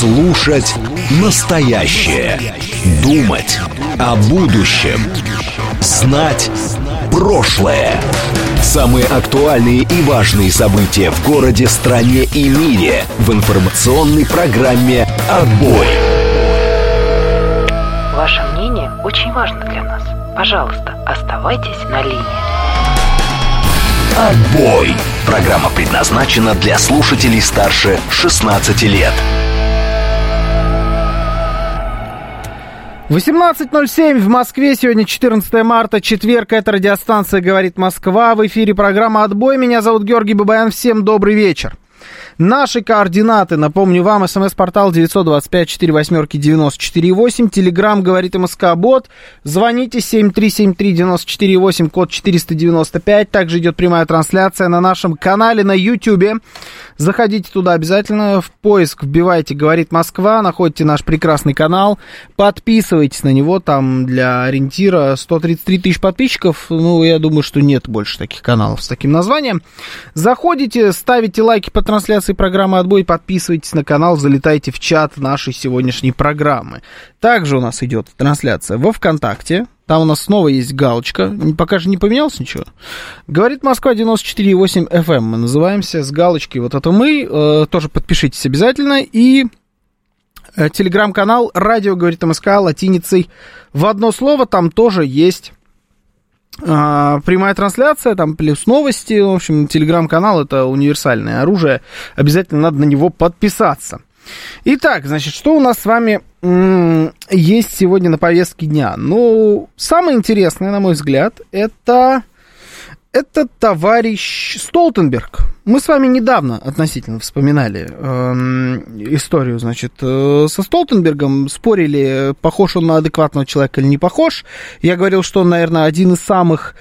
Слушать настоящее. Думать о будущем. Знать прошлое. Самые актуальные и важные события в городе, стране и мире в информационной программе «Отбой». Ваше мнение очень важно для нас. Пожалуйста, оставайтесь на линии. «Отбой». Программа предназначена для слушателей старше 16 лет. 18:07 в Москве. Сегодня 14 марта, четверг. Это радиостанция «Говорит Москва». В эфире программа «Отбой». Меня зовут Георгий Бабаян. Всем добрый вечер. Наши координаты, напомню вам, смс-портал 925-48-94-8, телеграм «Говорит МСК-бот», звоните 7373-94-8, код 495, также идет прямая трансляция на нашем канале на YouTube. Заходите туда обязательно, в поиск вбивайте «Говорит Москва», находите наш прекрасный канал, подписывайтесь на него, там для ориентира 133 тысяч подписчиков, ну, я думаю, что нет больше таких каналов с таким названием. Заходите, ставите лайки по трансляции программы «Отбой», подписывайтесь на канал, залетайте в чат нашей сегодняшней программы. Также у нас идет трансляция во ВКонтакте. Там у нас снова есть галочка. Пока же не поменялось ничего. «Говорит Москва» 94,8 FM. Мы называемся с галочкой. Вот это мы. Тоже подпишитесь обязательно. И телеграм-канал «Радио говорит МСК» латиницей в одно слово. Там тоже есть прямая трансляция, там плюс новости. В общем, телеграм-канал — это универсальное оружие. Обязательно надо на него подписаться. Итак, значит, что у нас с вами есть сегодня на повестке дня? Ну, самое интересное, на мой взгляд, это товарищ Столтенберг. Мы с вами недавно относительно вспоминали историю, значит, со Столтенбергом, спорили, похож он на адекватного человека или не похож. Я говорил, что он, наверное, один из самых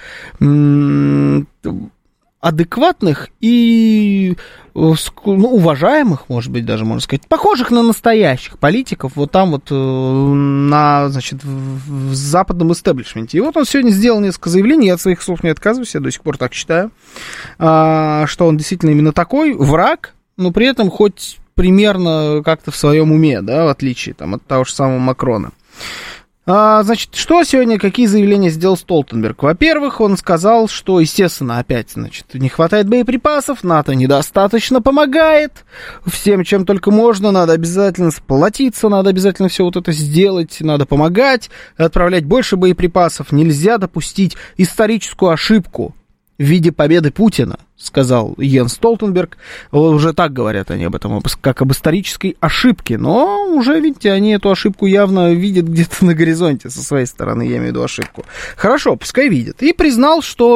адекватных и уважаемых, может быть, даже можно сказать, похожих на настоящих политиков, вот там вот значит, в западном истеблишменте. И вот он сегодня сделал несколько заявлений, я от своих слов не отказываюсь, я до сих пор так считаю, что он действительно именно такой враг, но при этом хоть примерно как-то в своем уме, да, в отличие там, от того же самого Макрона. Значит, что сегодня, какие заявления сделал Столтенберг? Во-первых, он сказал, что, естественно, опять, значит, не хватает боеприпасов, НАТО недостаточно помогает, всем, чем только можно, надо обязательно сплотиться, надо обязательно все вот это сделать, надо помогать, отправлять больше боеприпасов, нельзя допустить историческую ошибку в виде победы Путина, сказал Йенс Столтенберг. Уже так говорят они об этом, как об исторической ошибке. Но уже, видите, они эту ошибку явно видят где-то на горизонте со своей стороны, я имею в виду ошибку. Хорошо, пускай видят. И признал, что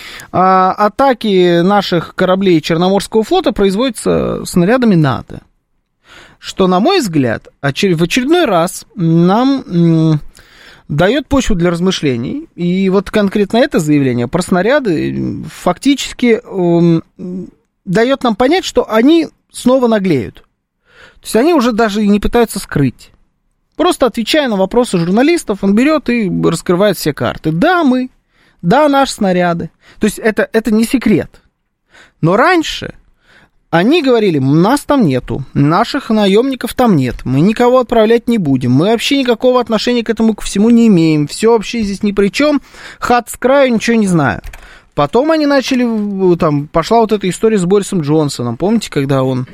атаки наших кораблей Черноморского флота производятся снарядами НАТО. Что, на мой взгляд, в очередной раз нам дает почву для размышлений. И вот конкретно это заявление про снаряды фактически дает нам понять, что они снова наглеют. То есть они уже даже не пытаются скрыть. Просто отвечая на вопросы журналистов, он берет и раскрывает все карты. Да, наши снаряды. То есть это не секрет. Но раньше они говорили, нас там нету, наших наемников там нет, мы никого отправлять не будем, мы вообще никакого отношения к этому ко всему не имеем, все вообще здесь ни при чем, хат с краю, ничего не знаю. Потом они начали, там, пошла вот эта история с Борисом Джонсоном, помните, когда он,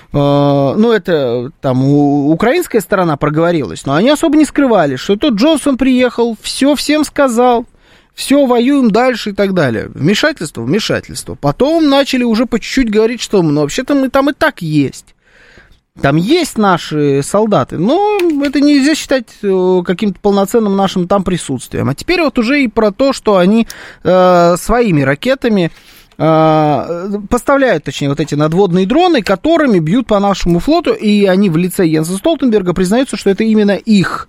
это там украинская сторона проговорилась, но они особо не скрывали, что тот Джонсон приехал, все всем сказал. Все, воюем дальше и так далее. Вмешательство. Потом начали уже по чуть-чуть говорить, что вообще-то мы там и так есть. Там есть наши солдаты, но это нельзя считать каким-то полноценным нашим там присутствием. А теперь вот уже и про то, что они своими ракетами поставляют, точнее, вот эти надводные дроны, которыми бьют по нашему флоту, и они в лице Йенса Столтенберга признаются, что это именно их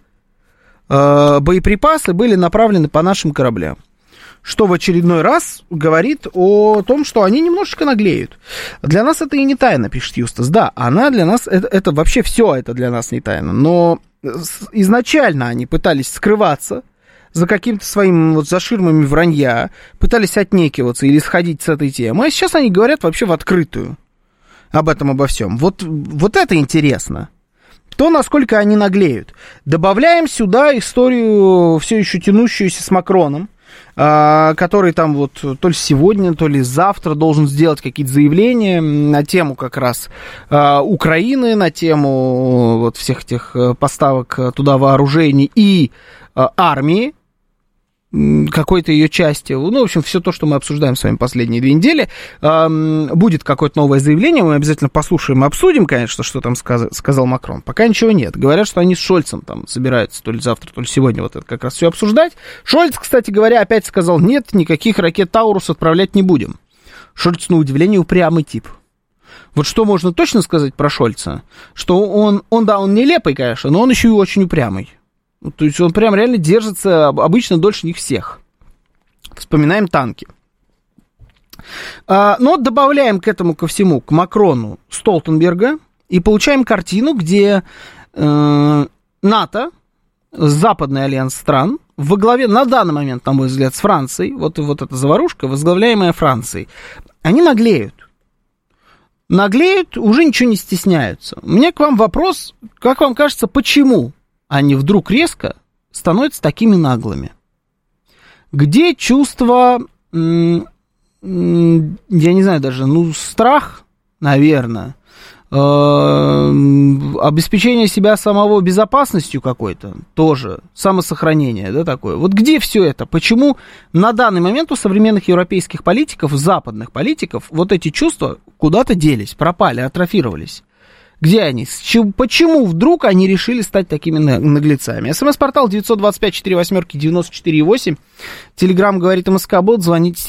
боеприпасы были направлены по нашим кораблям. Что в очередной раз говорит о том, что они немножечко наглеют. Для нас это и не тайна, пишет Юстас. Да, она для нас, это вообще все это для нас не тайна. Но изначально они пытались скрываться за каким-то своим вот за ширмами вранья, пытались отнекиваться или сходить с этой темы. А сейчас они говорят вообще в открытую об этом, обо всем. Вот это интересно. то, насколько они наглеют. Добавляем сюда историю, все еще тянущуюся с Макроном, который там вот то ли сегодня, то ли завтра должен сделать какие-то заявления на тему как раз Украины, на тему вот всех этих поставок туда вооружений и армии, какой-то ее части, ну, в общем, все то, что мы обсуждаем с вами последние 2 недели, будет какое-то новое заявление, мы обязательно послушаем и обсудим, конечно, что там сказал Макрон. Пока ничего нет. Говорят, что они с Шольцем там собираются то ли завтра, то ли сегодня вот это как раз все обсуждать. Шольц, кстати говоря, опять сказал, нет, никаких ракет Таурус отправлять не будем. Шольц, на удивление, упрямый тип. Вот что можно точно сказать про Шольца, что он нелепый, конечно, но он еще и очень упрямый. То есть он прям реально держится обычно дольше них всех. Вспоминаем танки. Но добавляем к этому ко всему, к Макрону, Столтенберга, и получаем картину, где НАТО, западный альянс стран, во главе, на данный момент, на мой взгляд, с Францией, вот эта заварушка, возглавляемая Францией, они наглеют. Наглеют, уже ничего не стесняются. У меня к вам вопрос, как вам кажется, почему они вдруг резко становятся такими наглыми? Где чувство, я не знаю даже, страх, наверное, обеспечение себя самого безопасностью какой-то, тоже, самосохранение, да, такое. Вот где все это? Почему на данный момент у современных европейских политиков, западных политиков, вот эти чувства куда-то делись, пропали, атрофировались? Где они? Почему вдруг они решили стать такими наглецами? СМС-портал 925-48-94-8. Телеграм говорит МСК-бот. Звоните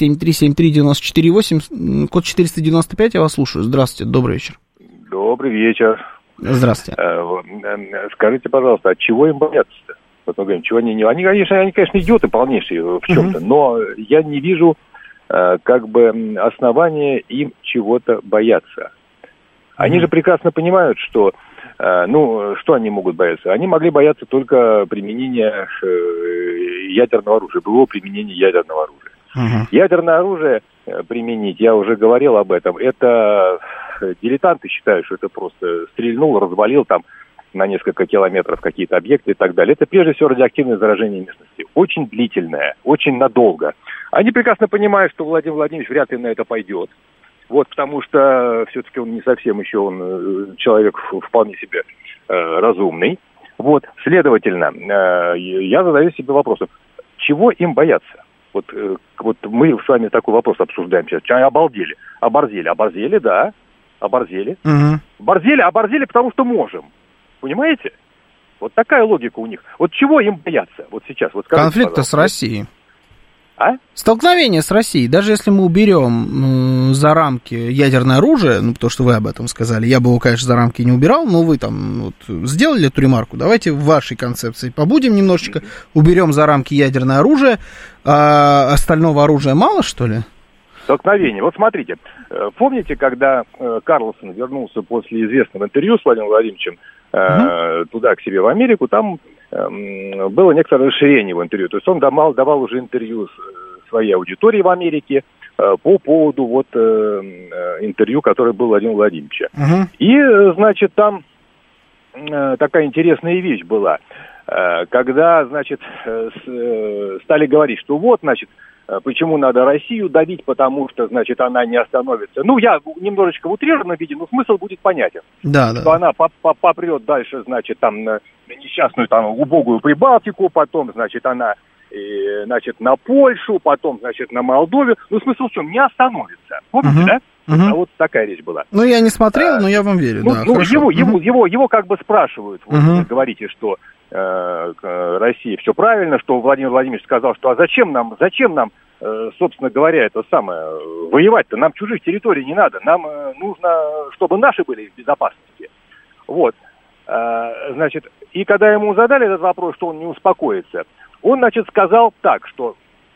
7373-94-8. Код 495, я вас слушаю. Здравствуйте, добрый вечер. Добрый вечер. Здравствуйте. Скажите, пожалуйста, от чего им бояться-то? Вот мы говорим, чего они, конечно, идиоты полнейшие в чем-то, но я не вижу основания им чего-то бояться. Они же прекрасно понимают, что, что они могут бояться? Они могли бояться только применения ядерного оружия, былого применения ядерного оружия. Ядерное оружие применить, я уже говорил об этом, это дилетанты считают, что это просто стрельнул, развалил там на несколько километров какие-то объекты и так далее. Это прежде всего радиоактивное заражение местности. Очень длительное, очень надолго. Они прекрасно понимают, что Владимир Владимирович вряд ли на это пойдет. Вот, потому что все-таки он не совсем еще, он человек вполне себе разумный. Вот, следовательно, я задаю себе вопросом, чего им бояться? Вот мы с вами такой вопрос обсуждаем сейчас. Обалдели. Оборзели, да. Оборзели. Оборзели, потому что можем. Понимаете? Вот такая логика у них. Вот чего им бояться? Вот сейчас. Вот скажите, конфликта с Россией. А? Столкновение с Россией. Даже если мы уберем за рамки ядерное оружие, потому что вы об этом сказали, я бы его, конечно, за рамки не убирал, но вы там сделали эту ремарку. Давайте в вашей концепции побудем немножечко, уберем за рамки ядерное оружие, а остального оружия мало, что ли? Столкновение. Вот смотрите, помните, когда Карлсон вернулся после известного интервью с Владимиром Владимировичем туда, к себе в Америку, там было некоторое расширение в интервью. То есть он давал уже интервью своей аудитории в Америке по поводу интервью, которое было Владимира Владимировича. И, значит, там такая интересная вещь была. Когда, значит, стали говорить, что почему надо Россию давить, потому что, значит, она не остановится. Я немножечко в утрированном виде, но смысл будет понятен. Да. Что она попрет дальше, значит, там, на несчастную, там, убогую Прибалтику, потом, значит, она, на Польшу, потом, значит, на Молдову. Смысл в чем? Не остановится. Помните, да? Вот такая речь была. Я не смотрел, но я вам верю, да. Его как бы спрашивают. Вы говорите, что Россия все правильно, что Владимир Владимирович сказал, что зачем нам, собственно говоря, это самое, воевать-то, нам чужих территорий не надо, нам нужно, чтобы наши были в безопасности. Вот, значит, и когда ему задали этот вопрос, что он не успокоится, он, значит, сказал так, что,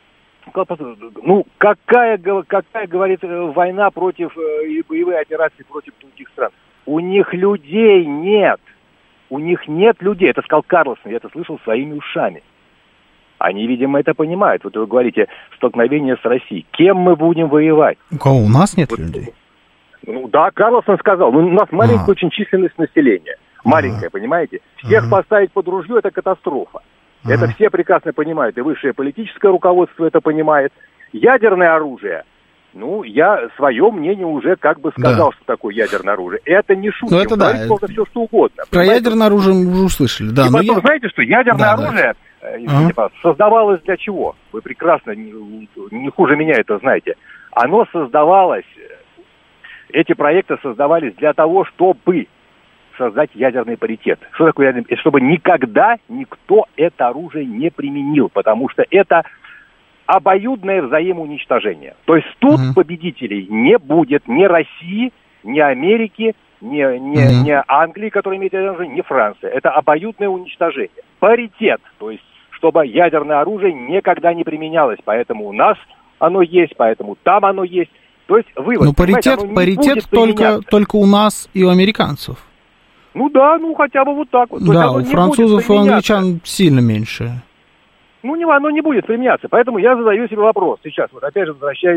какая, говорит, война против, и боевые операции против других стран, у них людей нет. У них нет людей. Это сказал Карлсон, я это слышал своими ушами. Они, видимо, это понимают. Вот вы говорите, столкновение с Россией. Кем мы будем воевать? У кого? У нас нет людей? Да, Карлсон сказал. У нас маленькая очень численность населения. Маленькая, понимаете? Всех поставить под ружье – это катастрофа. Это все прекрасно понимают, и высшее политическое руководство это понимает. Ядерное оружие, я свое мнение уже как бы сказал, что такое ядерное оружие. Это не шутка, это можно все что угодно. Про ядерное оружие мы уже услышали, да. И потом, знаете что, ядерное оружие, создавалось для чего? Вы прекрасно, не хуже меня это знаете. Оно создавалось, эти проекты создавались для того, чтобы создать ядерный паритет. Что такое ядерный паритет? Чтобы никогда никто это оружие не применил, потому что это обоюдное взаимоуничтожение. То есть тут победителей не будет ни России, ни Америки, ни Англии, которая имеет ядерное оружие, ни Франции. Это обоюдное уничтожение. Паритет, то есть чтобы ядерное оружие никогда не применялось. Поэтому у нас оно есть, поэтому там оно есть. То есть вывод. Но паритет только у нас и у американцев. Хотя бы вот так вот. Да, у французов и англичан сильно меньше. Оно не будет применяться. Поэтому я задаю себе вопрос. Сейчас, опять же, возвращаясь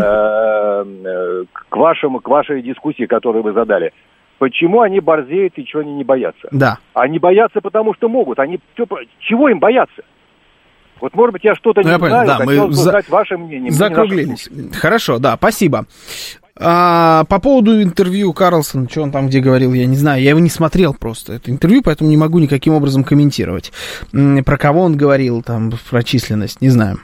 к вашей дискуссии, которую вы задали. Почему они борзеют и чего они не боятся? Да. Они боятся, потому что могут. Чего им бояться? Вот, может быть, я что-то не знаю, хотел бы узнать ваше мнение. Закруглились. Хорошо, да, спасибо. По поводу интервью Карлсона, что он там где говорил, я не знаю, я его не смотрел просто, это интервью, поэтому не могу никаким образом комментировать. Про кого он говорил, там, про численность, не знаю.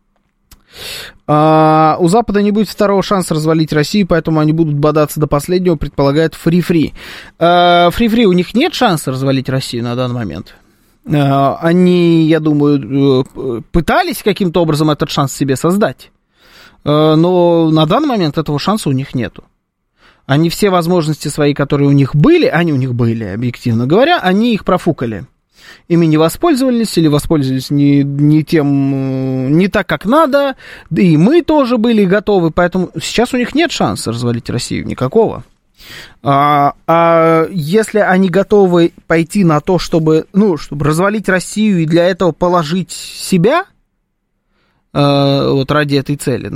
У Запада не будет второго шанса развалить Россию, поэтому они будут бодаться до последнего, предполагает Фри-Фри. Фри-Фри, у них нет шанса развалить Россию на данный момент? Они, я думаю, пытались каким-то образом этот шанс себе создать. Но на данный момент этого шанса у них нету. Они все возможности свои, которые у них были, объективно говоря, они их профукали. Ими не воспользовались или воспользовались не так, как надо, да и мы тоже были готовы, поэтому сейчас у них нет шанса развалить Россию, никакого. А если они готовы пойти на то, чтобы развалить Россию и для этого положить себя, ради этой цели,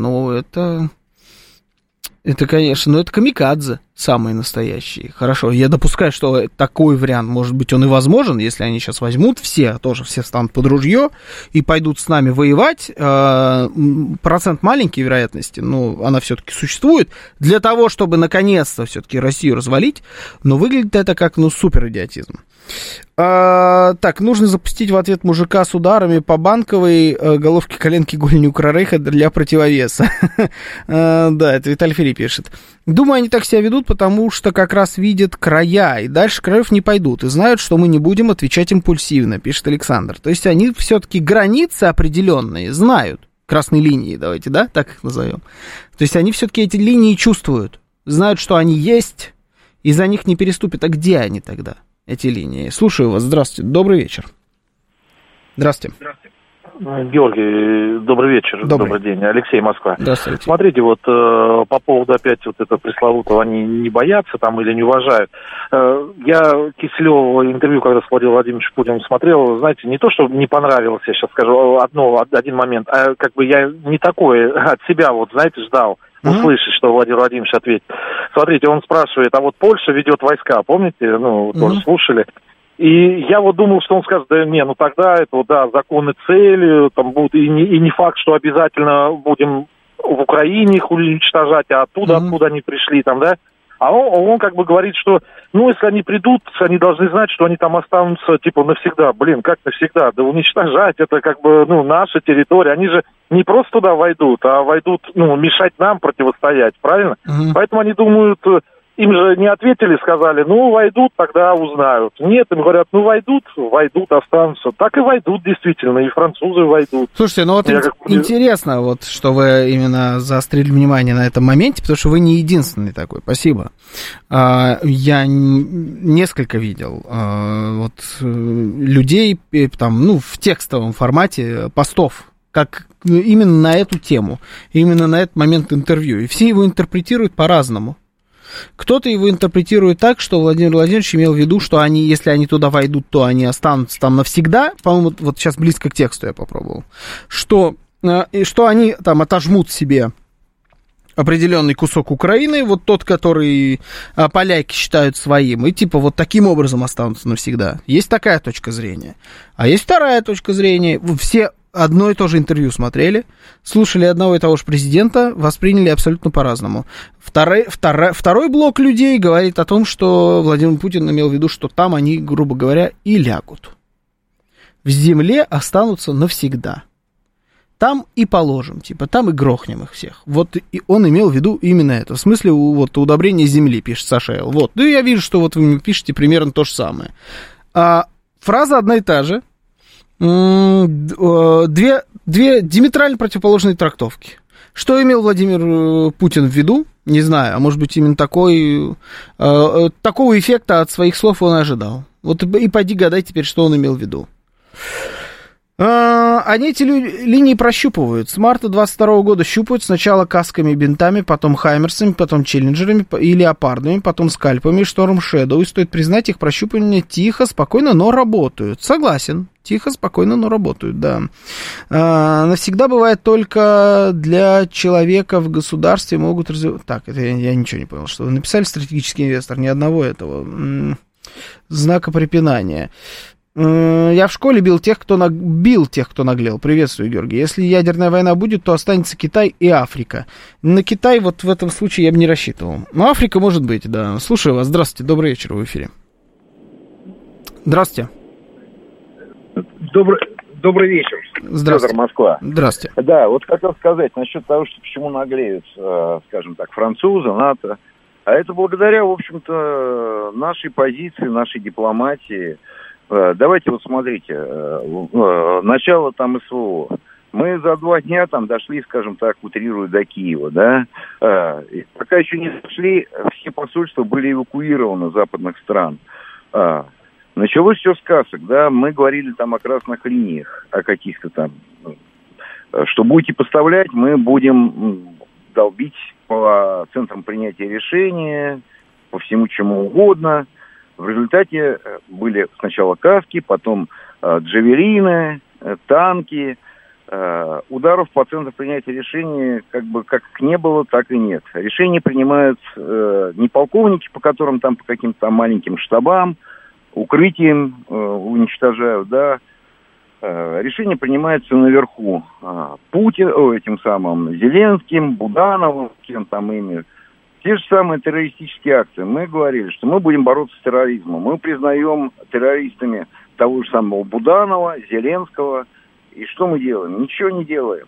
это, конечно, это камикадзе самые настоящие. Хорошо, я допускаю, что такой вариант, может быть, он и возможен, если они сейчас возьмут все встанут под ружье и пойдут с нами воевать. Процент маленький вероятности, но она все-таки существует, для того, чтобы наконец-то все-таки Россию развалить, но выглядит это как, супер идиотизм. Так, нужно запустить в ответ мужика с ударами по Банковой, головке, коленки, голени Укррейха для противовеса. Да, это Виталий Фери пишет. Думаю, они так себя ведут, потому что как раз видят края, и дальше краев не пойдут, и знают, что мы не будем отвечать импульсивно, пишет Александр. То есть они все-таки границы определенные знают, красные линии, давайте, да, так их назовем. То есть они все-таки эти линии чувствуют, знают, что они есть, и за них не переступят. А где они тогда? Эти линии. Слушаю вас. Здравствуйте. Добрый вечер. Здравствуйте. Георгий, добрый вечер. Добрый день. Алексей, Москва. Здравствуйте. Смотрите, по поводу опять это пресловутого, они не боятся там или не уважают. Я Киселёва интервью, когда с Владимиром Владимировичем Путиным смотрел, знаете, не то, что не понравилось, я сейчас скажу один момент, а как бы я не такое от себя, ждал. Услышать, что Владимир Владимирович ответит. Смотрите, он спрашивает, а вот Польша ведет войска, помните? Тоже слушали. И я думал, что он скажет, тогда это, законы цели, там будут, и не факт, что обязательно будем в Украине их уничтожать, а оттуда, откуда они пришли, там, да? А он как бы говорит, что, если они придут, они должны знать, что они там останутся, навсегда. Как навсегда? Да уничтожать, это как бы, наша территория. Они же не просто туда войдут, а войдут, мешать нам противостоять, правильно? Поэтому они думают, им же не ответили, сказали, войдут, тогда узнают. Нет, им говорят, войдут, останутся. Так и войдут, действительно, и французы войдут. Слушайте, интересно, что вы именно заострили внимание на этом моменте, потому что вы не единственный такой. Спасибо. Я несколько видел людей там, в текстовом формате постов, как именно на эту тему, именно на этот момент интервью. И все его интерпретируют по-разному. Кто-то его интерпретирует так, что Владимир Владимирович имел в виду, что если они туда войдут, то они останутся там навсегда. По-моему, сейчас близко к тексту я попробовал. Что они там отожмут себе определенный кусок Украины, вот тот, который поляки считают своим, и типа вот таким образом останутся навсегда. Есть такая точка зрения. А есть вторая точка зрения. Все одно и то же интервью смотрели, слушали одного и того же президента, восприняли абсолютно по-разному. Второй блок людей говорит о том, что Владимир Путин имел в виду, что там они, грубо говоря, и лягут. В земле останутся навсегда. Там и положим, типа, там и грохнем их всех. Вот и он имел в виду именно это. В смысле, вот, удобрение земли, пишет Саша Эл. Вот, ну, я вижу, что вот вы мне пишете примерно то же самое. Фраза одна и та же. Две диаметрально противоположные трактовки. Что имел Владимир Путин в виду? Не знаю, а может быть, именно такого эффекта от своих слов он ожидал. Вот и пойди гадай теперь, что он имел в виду. Они эти линии прощупывают. С марта 22 года щупают сначала касками и бинтами, потом хаймерсами, потом челленджерами и леопардами, потом скальпами, Шторм Шэдоу. И стоит признать, их прощупывания тихо, спокойно, но работают. Согласен. Тихо, спокойно, но работают, да. Навсегда бывает только для человека в государстве могут развивать... Так, это я ничего не понял. Что вы написали стратегический инвестор? Ни одного этого знака препинания. Я в школе бил тех, кто наглел. Приветствую, Георгий. Если ядерная война будет, то останется Китай и Африка. На Китай вот в этом случае я бы не рассчитывал. Но Африка может быть, да. Слушаю вас. Здравствуйте. Добрый вечер, в эфире. Здравствуйте. Добрый вечер. Здравствуйте. Федор, Москва. Здравствуйте. Да, вот хотел сказать насчет того, что почему наглеют, скажем так, французы, НАТО. А это благодаря, в общем-то, нашей позиции, нашей дипломатии. Давайте вот смотрите, начало там СВО. Мы за 2 дня там дошли, скажем так, утрирую, до Киева, да. И пока еще не дошли, все посольства были эвакуированы западных стран. Началось все с касок, да. Мы говорили там о красных линиях, о каких-то там, что будете поставлять, мы будем долбить по центрам принятия решения, по всему чему угодно. В результате были сначала каски, потом джавелины, танки. Ударов по центру принятия решений как не было, так и нет. Решения принимают не полковники, по которым там по каким-то там маленьким штабам, укрытием уничтожают, да. Решения принимаются наверху. Этим самым Зеленским, Будановым, кем там ими. Те же самые террористические акции. Мы говорили, что мы будем бороться с терроризмом. Мы признаем террористами того же самого Буданова, Зеленского. И что мы делаем? Ничего не делаем.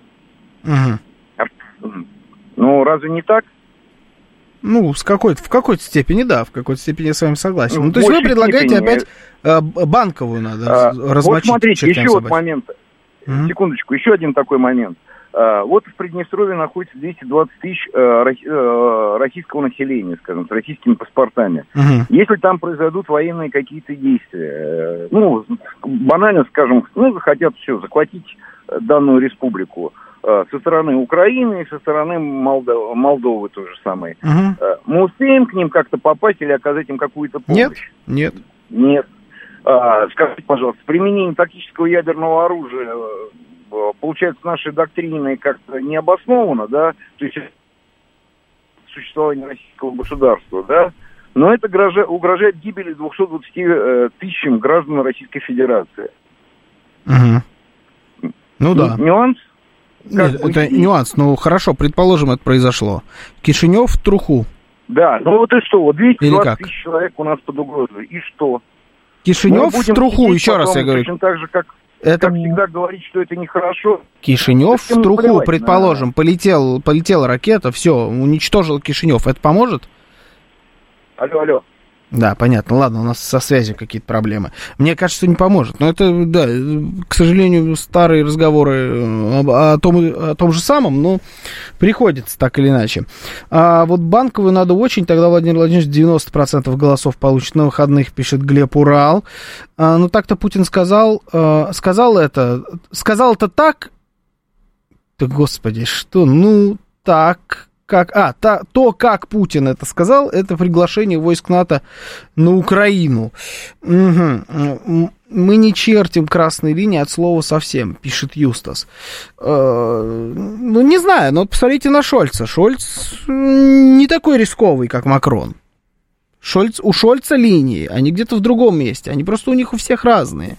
Угу. Ну, разве не так? Ну, в какой-то степени, да, в какой-то степени я с вами согласен. Ну, то есть вы предлагаете опять Банковую надо размочить. Вот смотрите, еще вот момент. Секундочку, еще один такой момент. Вот в Приднестровье находится 220 тысяч российского населения, скажем, с российскими паспортами. Если там произойдут военные какие-то действия, ну, банально, скажем, захотят все, захватить данную республику со стороны Украины и со стороны Молдовы то же самое. Мы успеем к ним как-то попасть или оказать им какую-то помощь? Нет. Скажите, пожалуйста, применение тактического ядерного оружия, получается, нашей доктриной как-то не обосновано, да, то есть существование российского государства, да, но это угрожает гибели 220 тысячам граждан Российской Федерации. Ну да. Нюанс? Нет, это нюанс, ну хорошо, предположим, это произошло. Кишинев в труху. Да, ну вот и что, вот 220 тысяч человек у нас под угрозой, и что? Кишинев в труху, еще раз я говорю. Точно так же, как всегда говорить, что это нехорошо. Кишинев в труху, предположим, полетела ракета, все, уничтожил Кишинев. Это поможет? Алло. Да, понятно. Ладно, у нас со связью какие-то проблемы. Мне кажется, не поможет. Но это, да, к сожалению, старые разговоры о том же самом, но приходится так или иначе. А вот Банковую надо очень, тогда Владимир Владимирович 90% голосов получит на выходных, пишет Глеб Урал. Ну, так-то Путин сказал это так, да, господи, что, ну, так, как Путин это сказал, это приглашение войск НАТО на Украину. Угу. Мы не чертим красные линии от слова совсем, пишет Юстас. Ну, не знаю, но посмотрите на Шольца. Шольц не такой рисковый, как Макрон. У Шольца линии, они где-то в другом месте, они просто у них у всех разные.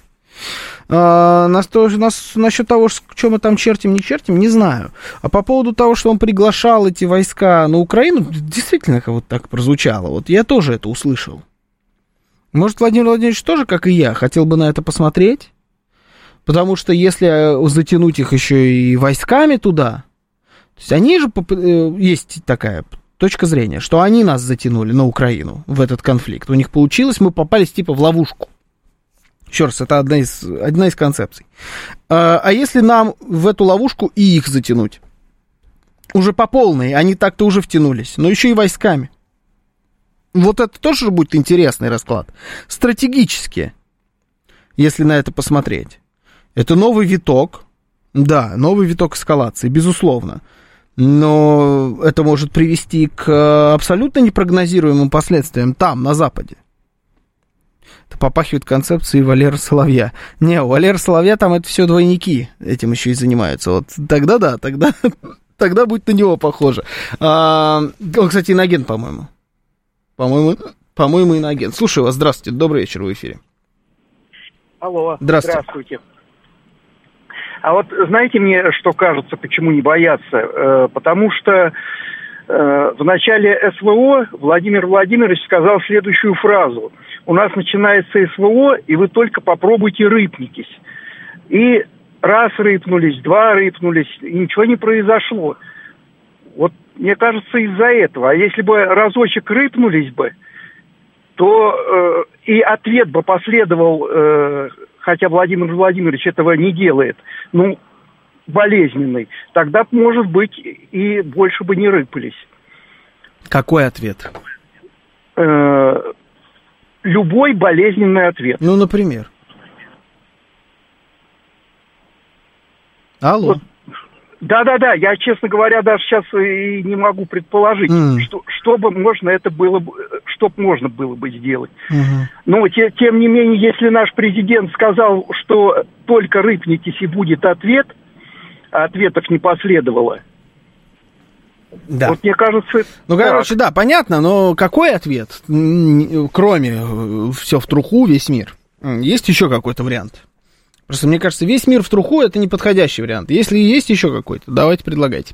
Насчет того, что мы там чертим, не чертим, не знаю. А по поводу того, что он приглашал эти войска на Украину, действительно как вот так прозвучало. Вот я тоже это услышал. Может, Владимир Владимирович тоже, как и я, хотел бы на это посмотреть? Потому что если затянуть их еще и войсками туда, то есть они же, есть такая точка зрения, что они нас затянули на Украину в этот конфликт. У них получилось, мы попались типа в ловушку. Еще раз, это одна из концепций. А если нам в эту ловушку и их затянуть? Уже по полной, они так-то уже втянулись, но еще и войсками. Вот это тоже будет интересный расклад. Стратегически, если на это посмотреть. Это новый виток. Да, новый виток эскалации, безусловно. Но это может привести к абсолютно непрогнозируемым последствиям там, на Западе. Это попахивает концепцией Валеры Соловья. Не, у Валеры Соловья там это все двойники этим еще и занимаются. Вот тогда да, тогда будет на него похоже. Он, кстати, иноагент, по-моему. По-моему, иноагент. Слушаю вас, здравствуйте, добрый вечер, в эфире. Алло, здравствуйте. А вот знаете мне, что кажется, почему не боятся? Потому что в начале СВО Владимир Владимирович сказал следующую фразу. У нас начинается СВО, и вы только попробуйте рыпнитесь. И раз рыпнулись, два рыпнулись, и ничего не произошло. Вот мне кажется, из-за этого. А если бы разочек рыпнулись бы, то и ответ бы последовал, хотя Владимир Владимирович этого не делает, ну, болезненный, тогда, может быть, и больше бы не рыпались. Какой ответ? Любой болезненный ответ. Ну, например? Алло. Вот. Да, я, честно говоря, даже сейчас и не могу предположить, что можно было бы сделать. Но, тем не менее, если наш президент сказал, что только рыпнитесь и будет ответ, а ответов не последовало, да. Вот мне кажется... Ну, короче, да, понятно, но какой ответ? Кроме все в труху, весь мир. Есть еще какой-то вариант? Просто, мне кажется, весь мир в труху — это неподходящий вариант. Если есть еще какой-то, давайте предлагайте.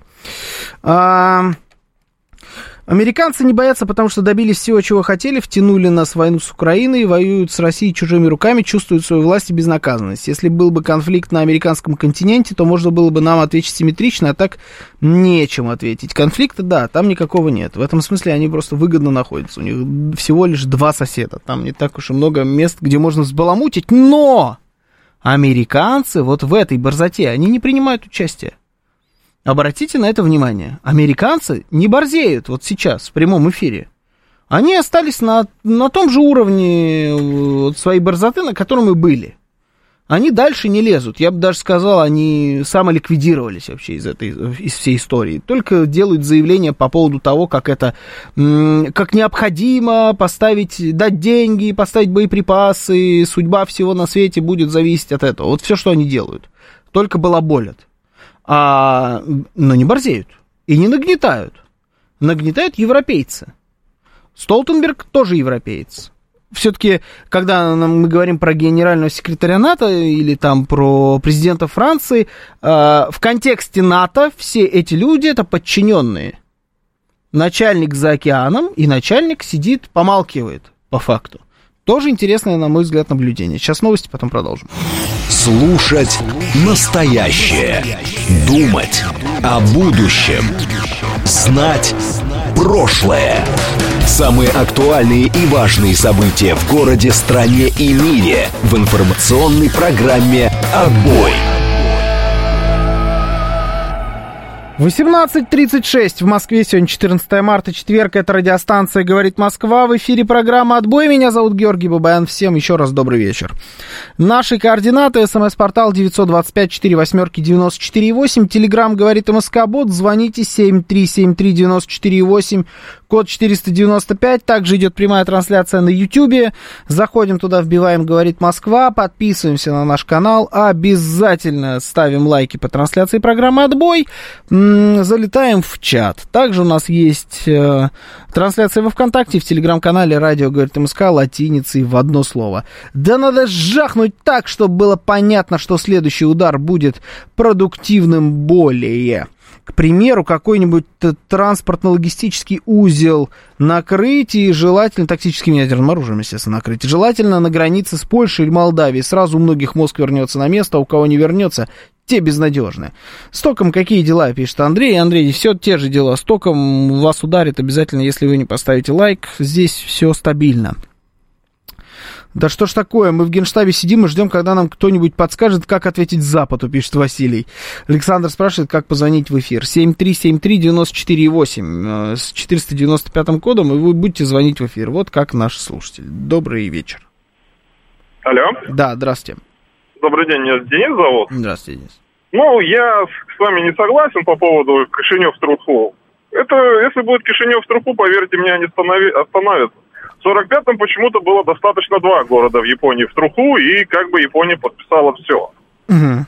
Американцы не боятся, потому что добились всего, чего хотели, втянули нас в войну с Украиной, воюют с Россией чужими руками, чувствуют свою власть и безнаказанность. Если был бы конфликт на американском континенте, то можно было бы нам ответить симметрично, а так нечем ответить. Конфликта, да, там никакого нет. В этом смысле они просто выгодно находятся. У них всего лишь два соседа. Там не так уж и много мест, где можно взбаламутить, но американцы вот в этой борзоте, они не принимают участие. Обратите на это внимание. Американцы не борзеют вот сейчас в прямом эфире. Они остались на том же уровне вот своей борзоты, на котором и были. Они дальше не лезут. Я бы даже сказал, они самоликвидировались вообще из всей истории. Только делают заявления по поводу того, как это, как необходимо дать деньги, поставить боеприпасы. Судьба всего на свете будет зависеть от этого. Вот все, что они делают. Только балаболят. Но не борзеют и не нагнетают. Нагнетают европейцы. Столтенберг тоже европеец. Все-таки, когда мы говорим про генерального секретаря НАТО или там про президента Франции, в контексте НАТО все эти люди — это подчиненные. Начальник за океаном, и начальник сидит, помалкивает по факту. Тоже интересное, на мой взгляд, наблюдение. Сейчас новости, потом продолжим. Слушать настоящее. Думать о будущем. Знать прошлое. Самые актуальные и важные события в городе, стране и мире в информационной программе «Отбой». 18:36 в Москве, сегодня 14 марта, четверг, это радиостанция «Говорит Москва», в эфире программа «Отбой», меня зовут Георгий Бабаян, всем еще раз добрый вечер. Наши координаты: СМС-портал 925-48-94-8, Телеграм «Говорит МСК-бот», звоните 7373-94-8, код 495, также идет прямая трансляция на Ютьюбе, заходим туда, вбиваем «Говорит Москва», подписываемся на наш канал, обязательно ставим лайки по трансляции программы «Отбой», залетаем в чат. Также у нас есть трансляция во ВКонтакте, в телеграм-канале «Радио говорит МСК» латиницей в одно слово. Да надо жахнуть так, чтобы было понятно, что следующий удар будет продуктивным более. К примеру, какой-нибудь транспортно-логистический узел накрыть, и желательно тактическим ядерным оружием, естественно, накрыть. Желательно на границе с Польшей или Молдавией. Сразу у многих мозг вернется на место, а у кого не вернется, те безнадежны. С током какие дела, пишет Андрей. Андрей, все те же дела. С током вас ударит обязательно, если вы не поставите лайк. Здесь все стабильно. Да что ж такое, мы в Генштабе сидим и ждем, когда нам кто-нибудь подскажет, как ответить Западу, пишет Василий. Александр спрашивает, как позвонить в эфир. 7373948 с 495 кодом, и вы будете звонить в эфир. Вот как наши слушатели. Добрый вечер. Алло. Да, здравствуйте. Добрый день, меня Денис зовут. Здравствуйте, Денис. Ну, я с вами не согласен по поводу Кишинев-Труху. Это, если будет Кишинев-Труху, поверьте мне, они остановятся. В 45-м почему-то было достаточно 2 города в Японии в Труху, и как бы Япония подписала все. Угу.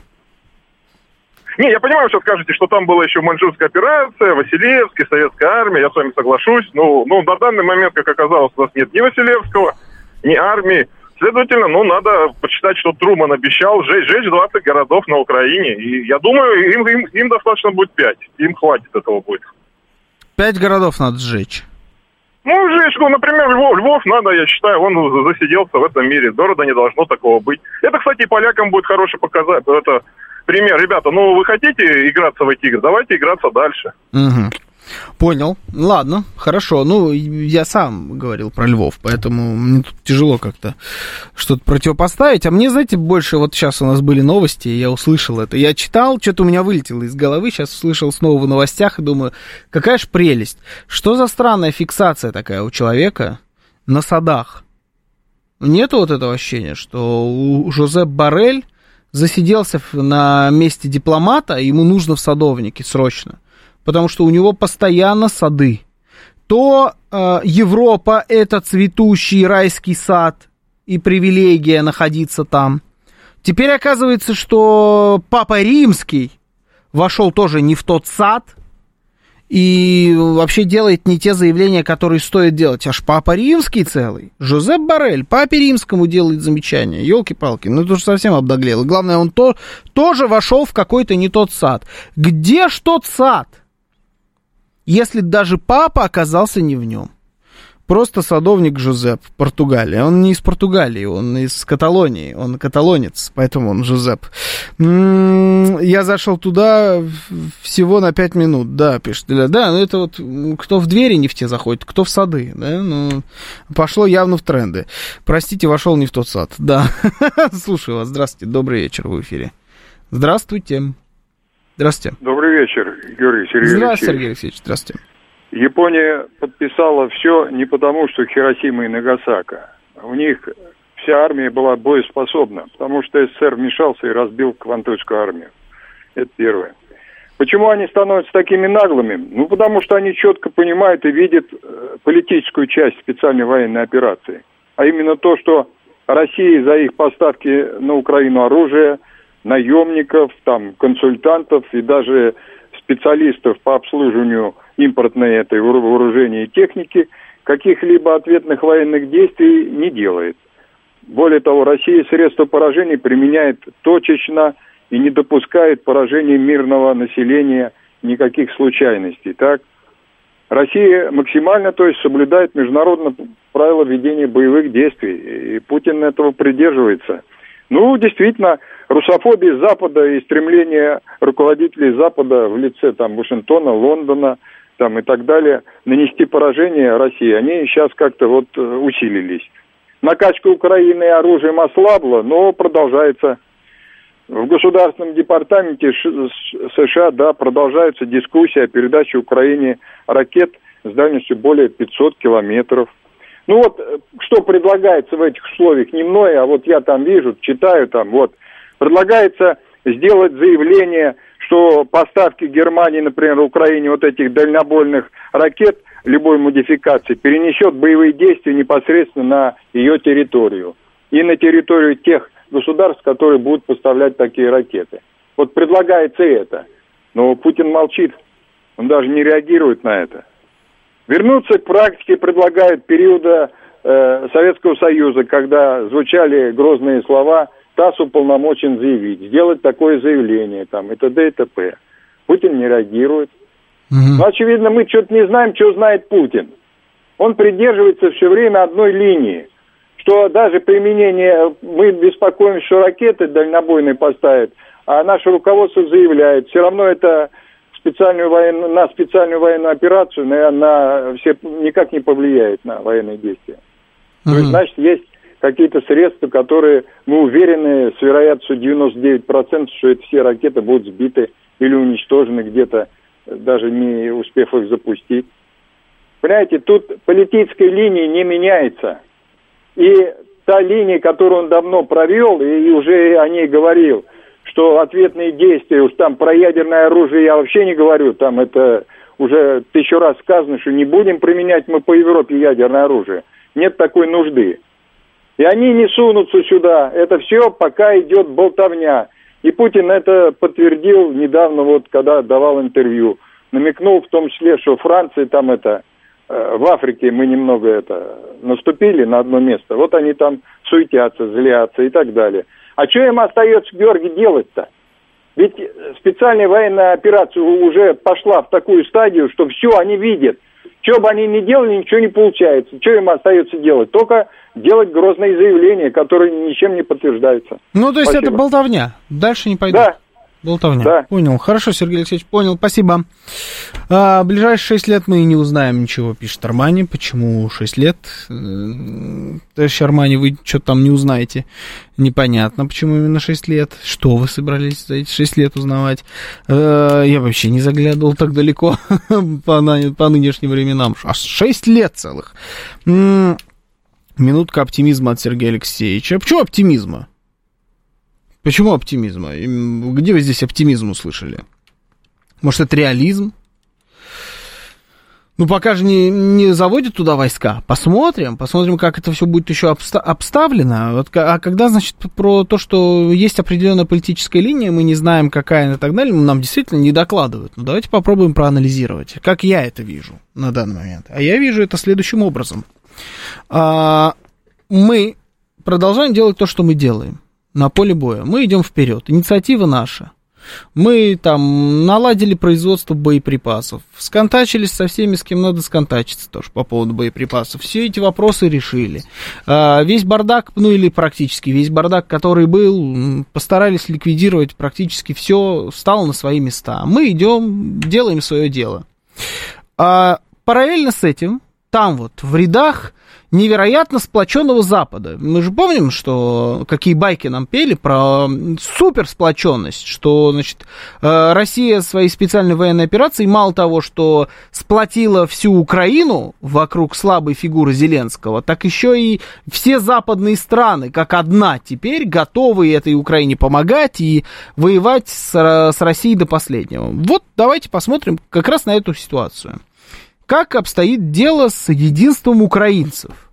Не, я понимаю, что скажете, что там была еще Маньчжурская операция, Василевский, Советская армия, я с вами соглашусь. Ну, на данный момент, как оказалось, у нас нет ни Василевского, ни армии. Следовательно, надо почитать, что Труман обещал сжечь 20 городов на Украине. И я думаю, им достаточно будет 5. Им хватит этого будет. 5 городов надо сжечь. Сжечь, например, Львов надо, я считаю, он засиделся в этом мире. Города не должно такого быть. Это, кстати, и полякам будет хороший показать. Это пример. Ребята, вы хотите играться в эти игры? Давайте играться дальше. Угу. Понял. Ладно, хорошо. Я сам говорил про Львов, поэтому мне тут тяжело как-то что-то противопоставить. А мне, знаете, больше вот сейчас у нас были новости, я услышал это. Я читал, что-то у меня вылетело из головы, сейчас услышал снова в новостях и думаю, какая ж прелесть. Что за странная фиксация такая у человека на садах? Нету вот этого ощущения, что у Жозеп Боррель засиделся на месте дипломата, ему нужно в садовнике срочно. Потому что у него постоянно сады. То Европа — это цветущий райский сад и привилегия находиться там. Теперь оказывается, что Папа Римский вошел тоже не в тот сад и вообще делает не те заявления, которые стоит делать. Аж Папа Римский целый. Жозеп Боррель Папе Римскому делает замечания. Ёлки-палки, это уже совсем обнаглел. И главное, он тоже вошел в какой-то не тот сад. Где ж тот сад? Если даже папа оказался не в нем. Просто садовник Жозеп, Португалия. Он не из Португалии, он из Каталонии. Он каталонец, поэтому он Жозеп. Я зашел туда всего на 5 минут. Да, пишет. Да, это вот кто в двери не в те заходит, кто в сады. Да? Пошло явно в тренды. Простите, вошел не в тот сад. Да. Слушаю вас. Здравствуйте. Добрый вечер в эфире. Здравствуйте. Здравствуйте. Добрый вечер, Георгий Сергеевич. Здравствуйте, Сергей Алексеевич. Здравствуйте. Япония подписала все не потому, что Хиросима и Нагасака. У них вся армия была боеспособна, потому что СССР вмешался и разбил Квантойскую армию. Это первое. Почему они становятся такими наглыми? Потому что они четко понимают и видят политическую часть специальной военной операции. А именно то, что Россия за их поставки на Украину оружия, наемников, консультантов и даже специалистов по обслуживанию импортной этой вооружения и техники каких-либо ответных военных действий не делает. Более того, Россия средства поражения применяет точечно и не допускает поражения мирного населения, никаких случайностей. Так, Россия максимально, соблюдает международные правила ведения боевых действий, и Путин этого придерживается. Действительно, русофобия Запада и стремление руководителей Запада в лице Вашингтона, Лондона и так далее нанести поражение России, они сейчас как-то усилились. Накачка Украины оружием ослабла, но продолжается В Государственном департаменте США, да, продолжается дискуссия о передаче Украине ракет с дальностью более 500 километров. Ну вот, что предлагается в этих условиях, не мной, а вот я там вижу, читаю там, вот, предлагается сделать заявление, что поставки Германии, например, Украине вот этих дальнобойных ракет любой модификации перенесет боевые действия непосредственно на ее территорию и на территорию тех государств, которые будут поставлять такие ракеты. Вот предлагается это, но Путин молчит, он даже не реагирует на это. Вернуться к практике предлагают периода Советского Союза, когда звучали грозные слова «ТАСС уполномочен заявить», сделать такое заявление, там, и т.д. и т.п. Путин не реагирует. Но, очевидно, мы что-то не знаем, что знает Путин. Он придерживается все время одной линии, что даже применение, мы беспокоимся, что ракеты дальнобойные поставят, а наше руководство заявляет, все равно это на специальную военную операцию, на все никак не повлияет на военные действия. То есть, значит, есть какие-то средства, которые, мы уверены, с вероятностью 99%, что это все ракеты будут сбиты или уничтожены где-то, даже не успев их запустить. Понимаете, тут политическая линия не меняется. И та линия, которую он давно провел, и уже о ней говорил, что ответные действия, уж там про ядерное оружие я вообще не говорю, там это уже 1000 раз сказано, что не будем применять мы по Европе ядерное оружие. Нет такой нужды. И они не сунутся сюда. Это все пока идет болтовня. И Путин это подтвердил недавно, вот когда давал интервью. Намекнул в том числе, что Франция там это, в Африке мы немного наступили на одно место. Вот они там суетятся, злятся и так далее. А что им остается, Георгий, делать-то? Ведь специальная военная операция уже пошла в такую стадию, что все они видят. Что бы они ни делали, ничего не получается. Что им остается делать? Только делать грозные заявления, которые ничем не подтверждаются. Ну, то есть Спасибо. это болтовня. Дальше не пойдет. Да. Болтовня. Да. Понял. Хорошо, Сергей Алексеевич, понял. Спасибо. Ближайшие 6 лет мы не узнаем ничего, пишет Армани. Почему 6 лет? Товарищ Армани, вы что-то там не узнаете. Непонятно, почему именно 6 лет. Что вы собрались за эти 6 лет узнавать? Я вообще не заглядывал так далеко по нынешним временам. Аж 6 лет целых. Минутка оптимизма от Сергея Алексеевича. Почему оптимизма? Почему оптимизма? Где вы здесь оптимизм услышали? Может, это реализм? Ну, пока же не заводят туда войска. Посмотрим, как это все будет еще обставлено. Вот, а когда, значит, про то, что есть определенная политическая линия, мы не знаем, какая она и так далее, нам действительно не докладывают. Ну, давайте попробуем проанализировать, как я это вижу на данный момент. А я вижу это следующим образом. Мы продолжаем делать то, что мы делаем на поле боя. Мы идем вперед. Инициатива наша. Мы там наладили производство боеприпасов, сконтачились со всеми, с кем надо сконтачиться тоже по поводу боеприпасов. Все эти вопросы решили. Весь бардак, ну или практически весь бардак, который был, постарались ликвидировать практически все, встало на свои места. Мы идем, делаем свое дело. Параллельно с этим, там вот в рядах невероятно сплоченного Запада. Мы же помним, что какие байки нам пели про суперсплоченность, что, значит, Россия своей специальной военной операцией мало того, что сплотила всю Украину вокруг слабой фигуры Зеленского, так еще и все западные страны, как одна, теперь готовы этой Украине помогать и воевать с Россией до последнего. Вот давайте посмотрим как раз на эту ситуацию. Как обстоит дело с единством украинцев?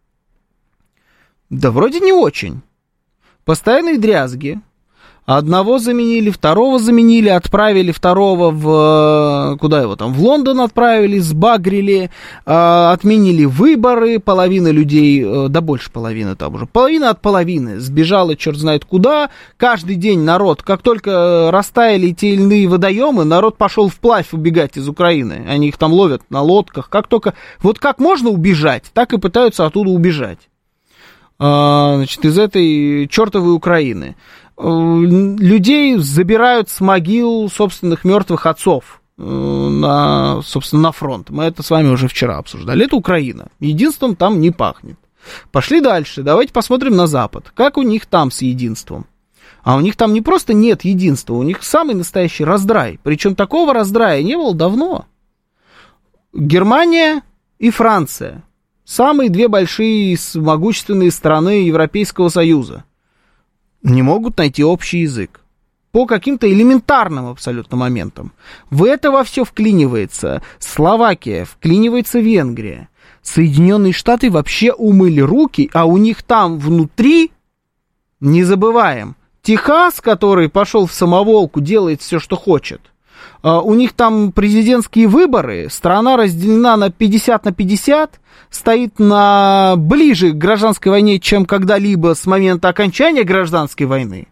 Да вроде не очень. Постоянные дрязги. Одного заменили, второго заменили, отправили второго в... Куда его там? В Лондон отправили, сбагрили, отменили выборы, половина людей, да больше половины там уже, половина от половины сбежала черт знает куда. Каждый день народ, как только растаяли те или иные водоемы, народ пошел вплавь убегать из Украины. Они их там ловят на лодках. Как только... Вот как можно убежать, так и пытаются оттуда убежать. Значит, из этой чертовой Украины. Людей забирают с могил собственных мертвых отцов собственно, на фронт. Мы это с вами уже вчера обсуждали. Это Украина. Единством там не пахнет. Пошли дальше. Давайте посмотрим на Запад. Как у них там с единством? А у них там не просто нет единства, у них самый настоящий раздрай. Причем такого раздрая не было давно. Германия и Франция. Самые две большие могущественные страны Европейского Союза. Не могут найти общий язык. По каким-то элементарным абсолютно моментам. В это во все вклинивается Словакия, вклинивается Венгрия. Соединенные Штаты вообще умыли руки, а у них там внутри, не забываем, Техас, который пошел в самоволку, делает все, что хочет. У них там президентские выборы, страна разделена на 50/50, стоит ближе к гражданской войне, чем когда-либо с момента окончания гражданской войны.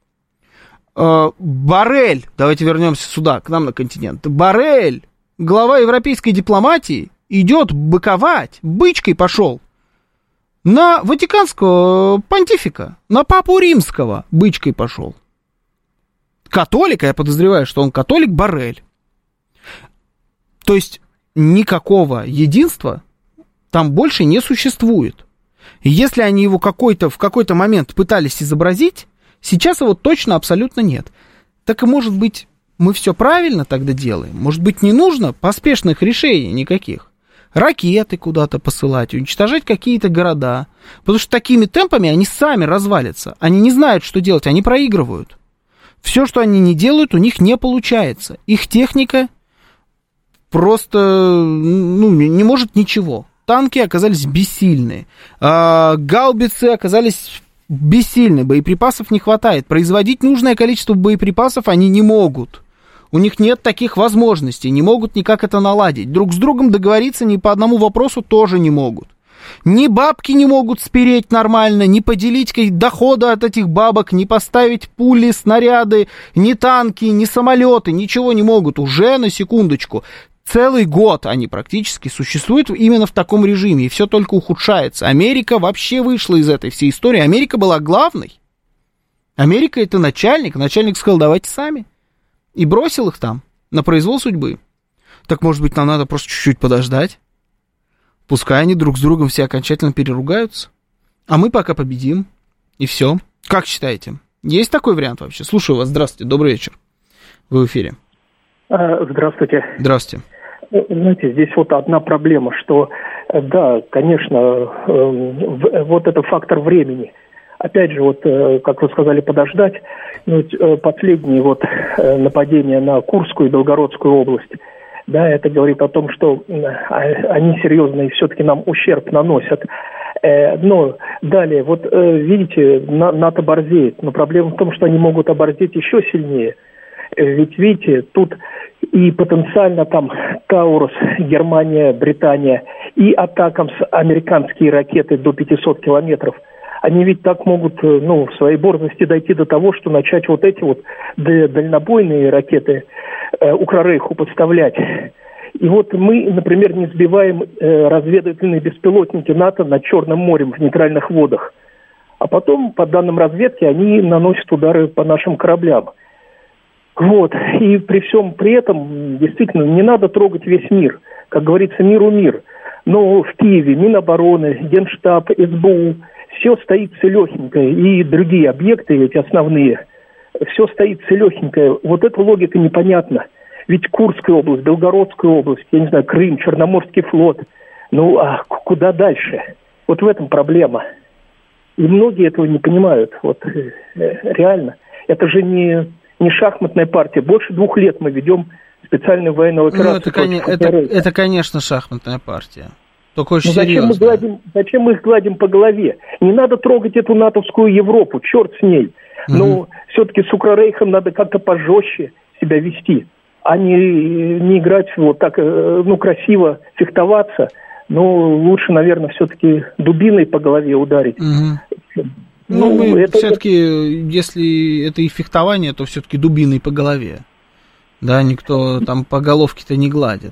Боррель, давайте вернемся сюда, к нам на континент. Боррель, глава европейской дипломатии, идет быковать, бычкой пошел на ватиканского понтифика, на папу римского бычкой пошел. Католик, я подозреваю, что он католик, Боррель. То есть никакого единства там больше не существует. И если они его в какой-то момент пытались изобразить, сейчас его точно абсолютно нет. Так и может быть, мы все правильно тогда делаем? Может быть, не нужно поспешных решений никаких? Ракеты куда-то посылать, уничтожать какие-то города. Потому что такими темпами они сами развалятся. Они не знают, что делать, они проигрывают. Все, что они не делают, у них не получается. Их техника просто не может ничего. Танки оказались бессильны. Гаубицы оказались бессильны. Боеприпасов не хватает. Производить нужное количество боеприпасов они не могут. У них нет таких возможностей. Не могут никак это наладить. Друг с другом договориться ни по одному вопросу тоже не могут. Ни бабки не могут спереть нормально, ни поделить доходы от этих бабок, ни поставить пули, снаряды, ни танки, ни самолеты, ничего не могут. Уже на секундочку. Целый год они практически существуют именно в таком режиме, и все только ухудшается. Америка вообще вышла из этой всей истории. Америка была главной. Америка — это начальник. Начальник сказал, давайте сами. И бросил их там, на произвол судьбы. Так, может быть, нам надо просто чуть-чуть подождать? Пускай они друг с другом все окончательно переругаются. А мы пока победим. И все. Как считаете? Есть такой вариант вообще? Слушаю вас. Здравствуйте. Добрый вечер. Вы в эфире. Здравствуйте. Здравствуйте. Знаете, здесь вот одна проблема, что, да, конечно, вот это фактор времени. Опять же, вот, как вы сказали, подождать. Последние вот нападения на Курскую и Белгородскую область, да, это говорит о том, что они серьезно и все-таки нам ущерб наносят. Но далее, вот видите, НАТО борзеет, но проблема в том, что они могут оборзеть еще сильнее. Ведь, видите, тут и потенциально там Таурус, Германия, Британия, и атакам с американские ракеты до 500 километров. Они ведь так могут, в своей борзости дойти до того, что начать вот эти вот дальнобойные ракеты Укррейху подставлять. И вот мы, например, не сбиваем разведывательные беспилотники НАТО над Черным морем в нейтральных водах. А потом, по данным разведки, они наносят удары по нашим кораблям. Вот. И при всем при этом, действительно, не надо трогать весь мир. Как говорится, миру мир. Но в Киеве Минобороны, Генштаб, СБУ, все стоит целехенько. И другие объекты, эти основные, все стоит целехенько. Вот эта логика непонятна. Ведь Курская область, Белгородская область, я не знаю, Крым, Черноморский флот. А куда дальше? Вот в этом проблема. И многие этого не понимают. Вот реально. Это же не шахматная партия. Больше 2 лет мы ведем специальную военную операцию. Это, конечно, шахматная партия. Только очень серьезно. Зачем мы их гладим по голове? Не надо трогать эту натовскую Европу, черт с ней. Но все-таки с Укррейхом надо как-то пожестче себя вести, а не играть вот так, красиво фехтоваться. Но лучше, наверное, все-таки дубиной по голове ударить. Все-таки, если это и фехтование, то все-таки дубиной по голове. Да, никто там по головке-то не гладит.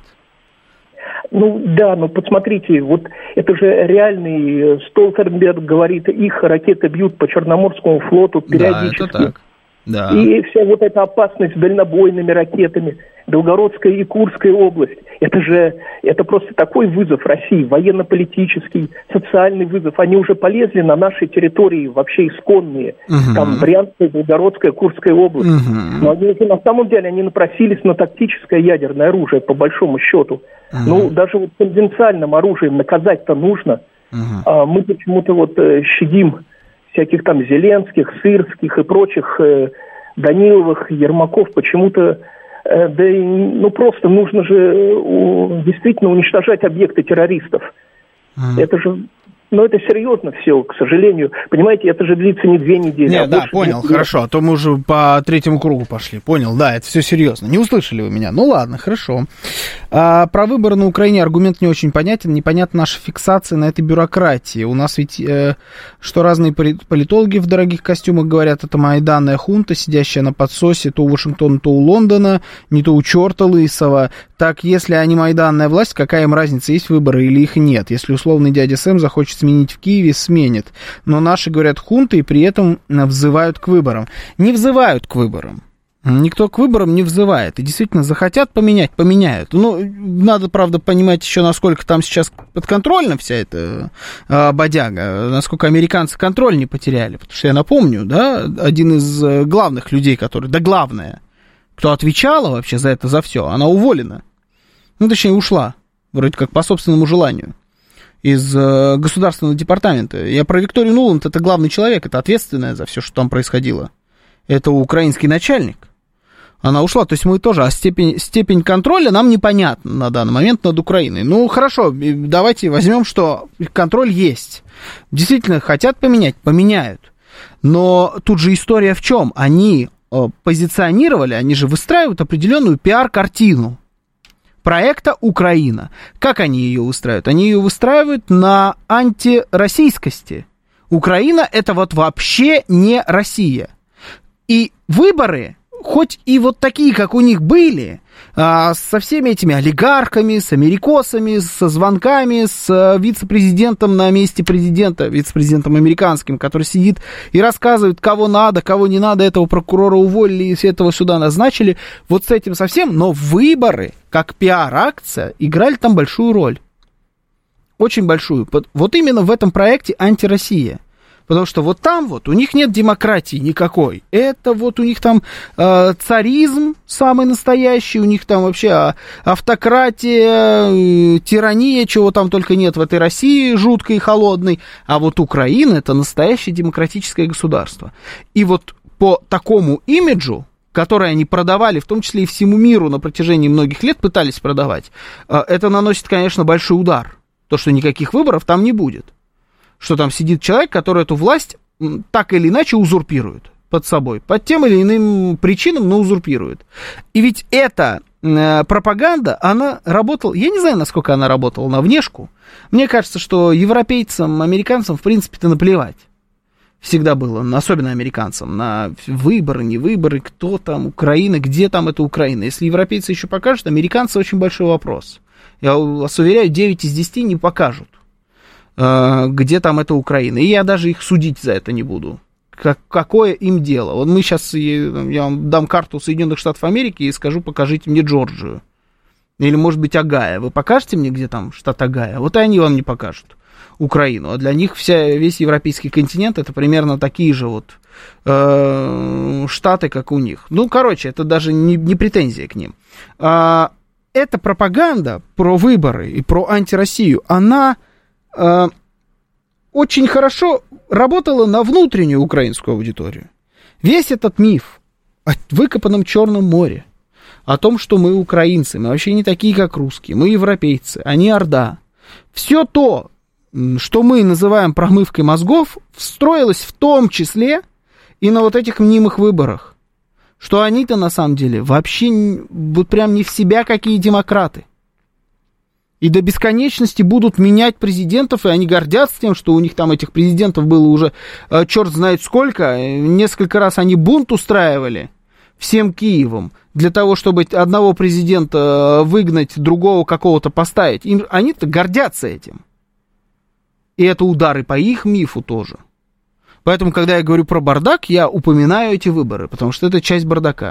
Но посмотрите, вот это же реальный, Столтенберг говорит, их ракеты бьют по Черноморскому флоту периодически. Да, это так. Да. И вся вот эта опасность с дальнобойными ракетами. Белгородская и Курская область. Это просто такой вызов России, военно-политический, социальный вызов. Они уже полезли на наши территории вообще исконные. Там Брянская, Белгородская, Курская область. Но они уже на самом деле они напросились на тактическое ядерное оружие, по большому счету. Ну, даже вот конвенциальным оружием наказать-то нужно. А мы почему-то вот щадим всяких там Зеленских, Сырских и прочих Даниловых, Ермаков почему-то. Просто нужно же действительно уничтожать объекты террористов. Это же, это серьезно все, к сожалению. Понимаете, это же длится не 2 недели. Нет, да, понял, хорошо, а то мы уже по 3-му кругу пошли. Понял, да, это все серьезно. Не услышали вы меня? Ну ладно, хорошо. Про выборы на Украине аргумент не очень понятен. Непонятна наша фиксация на этой бюрократии. У нас ведь, что разные политологи в дорогих костюмах говорят, это майданная хунта, сидящая на подсосе то у Вашингтона, то у Лондона, не то у черта лысого. Так, если они майданная власть, какая им разница, есть выборы или их нет? Если условный дядя Сэм захочет сменить в Киеве, сменит. Но наши говорят хунты и при этом взывают к выборам. Не взывают к выборам. Никто к выборам не взывает. И действительно, захотят поменять, поменяют. Ну, надо, правда, понимать еще, насколько там сейчас подконтрольна вся эта бодяга, насколько американцы контроль не потеряли. Потому что я напомню, да, один из главных людей, который, да главное, кто отвечала вообще за это, за все, она уволена. Ну, точнее, ушла. Вроде как по собственному желанию. Из государственного департамента. Я про Викторию Нуланд, это главный человек, это ответственная за все, что там происходило. Это украинский начальник. Она ушла, то есть мы тоже, а степень контроля нам непонятна на данный момент над Украиной. Ну, хорошо, давайте возьмем, что контроль есть. Действительно, хотят поменять, поменяют. Но тут же история в чем? Они позиционировали, они же выстраивают определенную пиар-картину проекта «Украина». Как они ее выстраивают? Они ее выстраивают на антироссийскости. Украина — это вот вообще не Россия. И выборы, хоть и вот такие, как у них были, со всеми этими олигархами, с америкосами, со звонками, с вице-президентом на месте президента, вице-президентом американским, который сидит и рассказывает, кого надо, кого не надо, этого прокурора уволили, и этого сюда назначили, вот с этим совсем, но выборы, как пиар-акция, играли там большую роль. Очень большую. Вот именно в этом проекте «Антироссия». Потому что вот там вот у них нет демократии никакой. Это вот у них там царизм самый настоящий, у них там вообще автократия, тирания, чего там только нет в этой России жуткой и холодной. А вот Украина — это настоящее демократическое государство. И вот по такому имиджу, который они продавали, в том числе и всему миру на протяжении многих лет пытались продавать, это наносит, конечно, большой удар. То, что никаких выборов там не будет. Что там сидит человек, который эту власть так или иначе узурпирует под собой, под тем или иным причинам, но узурпирует. И ведь эта пропаганда, она работала, я не знаю, насколько она работала на внешку. Мне кажется, что европейцам, американцам, в принципе-то наплевать. Всегда было, особенно американцам, на выборы, не выборы, кто там, Украина, где там эта Украина. Если европейцы еще покажут, американцы очень большой вопрос. Я вас уверяю, 9 из 10 не покажут, где там эта Украина. И я даже их судить за это не буду. Какое им дело? Вот мы сейчас, я вам дам карту Соединенных Штатов Америки и скажу, покажите мне Джорджию. Или, может быть, Огайо. Вы покажете мне, где там штат Огайо? Вот и они вам не покажут Украину. А для них весь европейский континент — это примерно такие же вот штаты, как у них. Ну, короче, это даже не претензия к ним. Эта пропаганда про выборы и про антироссию, она очень хорошо работала на внутреннюю украинскую аудиторию. Весь этот миф о выкопанном Черном море, о том, что мы украинцы, мы вообще не такие, как русские, мы европейцы, они орда. Все то, что мы называем промывкой мозгов, встроилось в том числе и на вот этих мнимых выборах. Что они-то на самом деле вообще вот прям не в себя какие демократы. И до бесконечности будут менять президентов, и они гордятся тем, что у них там этих президентов было уже черт знает сколько. Несколько раз они бунт устраивали всем Киевом для того, чтобы одного президента выгнать, другого какого-то поставить. Они-то гордятся этим. И это удары по их мифу тоже. Поэтому, когда я говорю про бардак, я упоминаю эти выборы, потому что это часть бардака.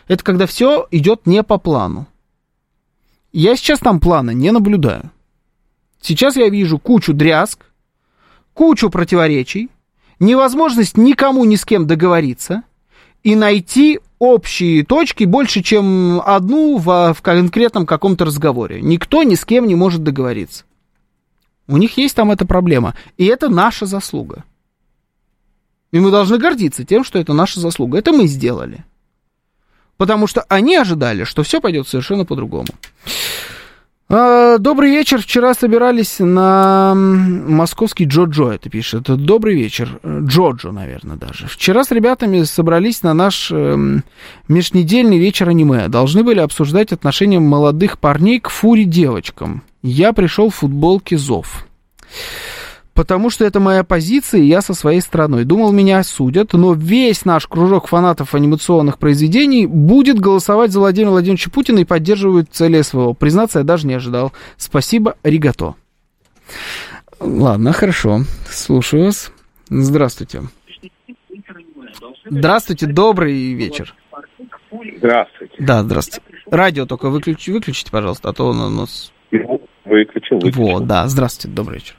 Это когда все идет не по плану. Я сейчас там плана не наблюдаю. Сейчас я вижу кучу дрязг, кучу противоречий, невозможность никому ни с кем договориться и найти общие точки больше, чем одну в конкретном каком-то разговоре. Никто ни с кем не может договориться. У них есть там эта проблема. И это наша заслуга. И мы должны гордиться тем, что это наша заслуга. Это мы сделали. Потому что они ожидали, что все пойдет совершенно по-другому. Добрый вечер. Вчера собирались на московский Джо-Джо, это пишет. Добрый вечер. Джо-Джо, наверное, даже. Вчера с ребятами собрались на наш межнедельный вечер аниме. Должны были обсуждать отношения молодых парней к фури-девочкам. Я пришел в футболке «Зов». Потому что это моя позиция, и я со своей стороной. Думал, меня осудят, но весь наш кружок фанатов анимационных произведений будет голосовать за Владимира Владимировича Путина и поддерживать цели СВО. Признаться, я даже не ожидал. Спасибо, аригато. Ладно, хорошо. Слушаю вас. Здравствуйте. Здравствуйте, добрый вечер. Здравствуйте. Да, здравствуйте. Радио только выключите, пожалуйста, а то у нас... Выключил. Вот, да, здравствуйте, добрый вечер.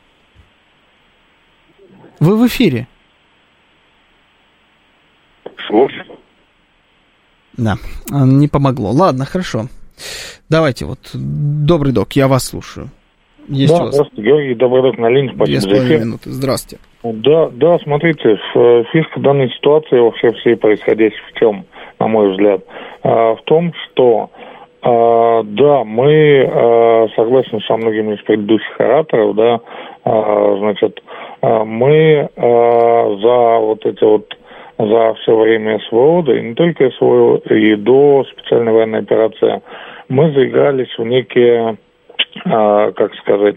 Вы в эфире. Слушаю. Да, не помогло. Ладно, хорошо. Давайте вот, добрый док, я вас слушаю. Есть да, у вас? Здравствуйте, Георгий, добрый док на линии. 2,5 минуты, здравствуйте. Да, смотрите, фишка данной ситуации вообще всей происходящей в чем, на мой взгляд, в том, что да, мы согласны со многими из предыдущих ораторов, да, значит, мы за вот эти вот, за все время СВО, да и не только СВО, и до специальной военной операции, мы заигрались в некие, как сказать,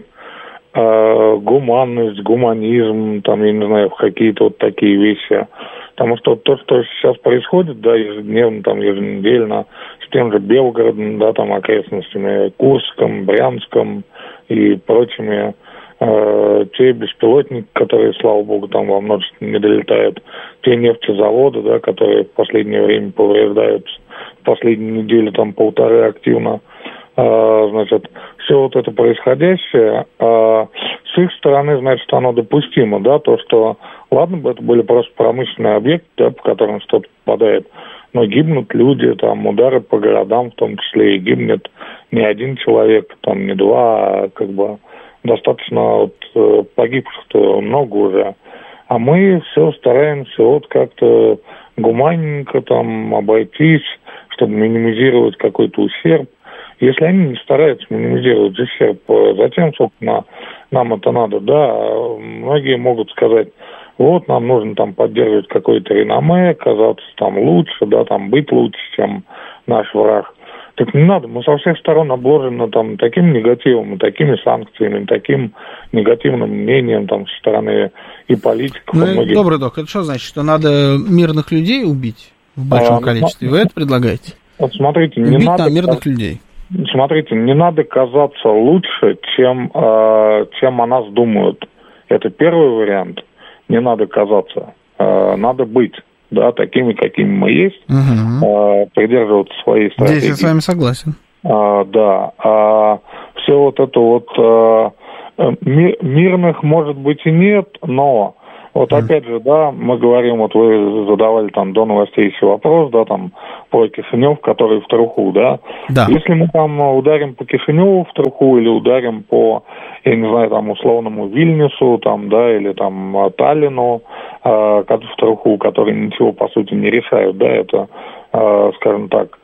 гуманность, гуманизм, там, я не знаю, в какие-то вот такие вещи. Потому что то, что сейчас происходит, да, ежедневно, там, еженедельно, с тем же Белгородом, да, там, окрестностями, Курском, Брянском и прочими, те беспилотники, которые, слава богу, там во множестве не долетают, те нефтезаводы, да, которые в последнее время повреждают, в последнюю неделю, там, полторы активно, значит, все вот это происходящее, с их стороны, значит, оно допустимо, да, то, что, ладно бы это были просто промышленные объекты, да, по которым что-то попадает, но гибнут люди, там, удары по городам, в том числе, и гибнет не один человек, там, не два, а, как бы, достаточно вот, погибших-то много уже. А мы все стараемся вот как-то гуманненько там обойтись, чтобы минимизировать какой-то ущерб. Если они не стараются минимизировать ущерб, зачем, собственно, нам это надо? Да, многие могут сказать, вот, нам нужно там поддерживать какое-то реноме, казаться там лучше, да, там быть лучше, чем наш враг. Так не надо, мы со всех сторон обложены там таким негативом, и такими санкциями, и таким негативным мнением там со стороны и политиков. Ну, и многих... Добрый док, это что значит, что надо мирных людей убить в большом количестве? Вы это предлагаете? Вот смотрите, убить не надо мирных людей. Смотрите, не надо казаться лучше, чем о нас думают. Это первый вариант. Не надо казаться, надо быть. Да, такими, какими мы есть, придерживаться своей стратегии. Здесь я с вами согласен. Да, все вот это вот мирных, может быть, и нет, но вот опять же, да, мы говорим, вот вы задавали там до новостей еще вопрос, да, там, про Кишинев, который в труху, да. Если мы там ударим по Кишиневу в труху или ударим по, я не знаю, там, условному Вильнюсу, там, да, или там Таллину в труху, которые ничего, по сути, не решают, да, это, скажем так,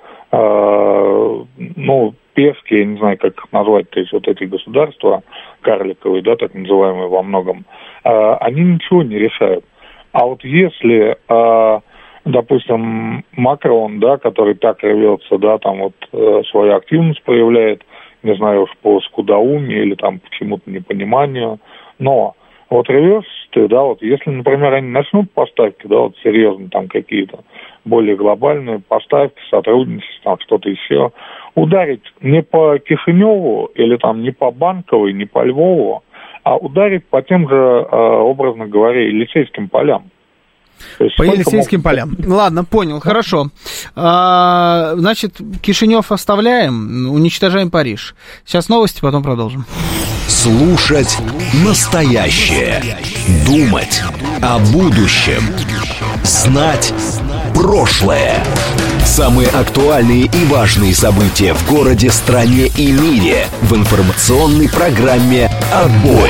ну, пешки, я не знаю, как их назвать, то есть вот эти государства карликовые, да, так называемые во многом, они ничего не решают. А вот если, допустим, Макрон, да, который так рвется, да, там вот свою активность проявляет, не знаю уж по скудоумию или там почему-то непониманию, но вот рвешься ты, да, вот если, например, они начнут поставки, да, вот серьезно там какие-то более глобальные поставки, сотрудничество, там что-то еще, ударить не по Кишиневу или там не по Банковой, не по Львову, а ударить по тем же, образно говоря, Елисейским полям. есть По Елисейским полям. Ладно, понял, хорошо. Значит, Кишинев оставляем, уничтожаем Париж. Сейчас новости, потом продолжим. Слушать настоящее. Думать о будущем. Знать прошлое. Самые актуальные и важные события в городе, стране и мире в информационной программе «Отбой».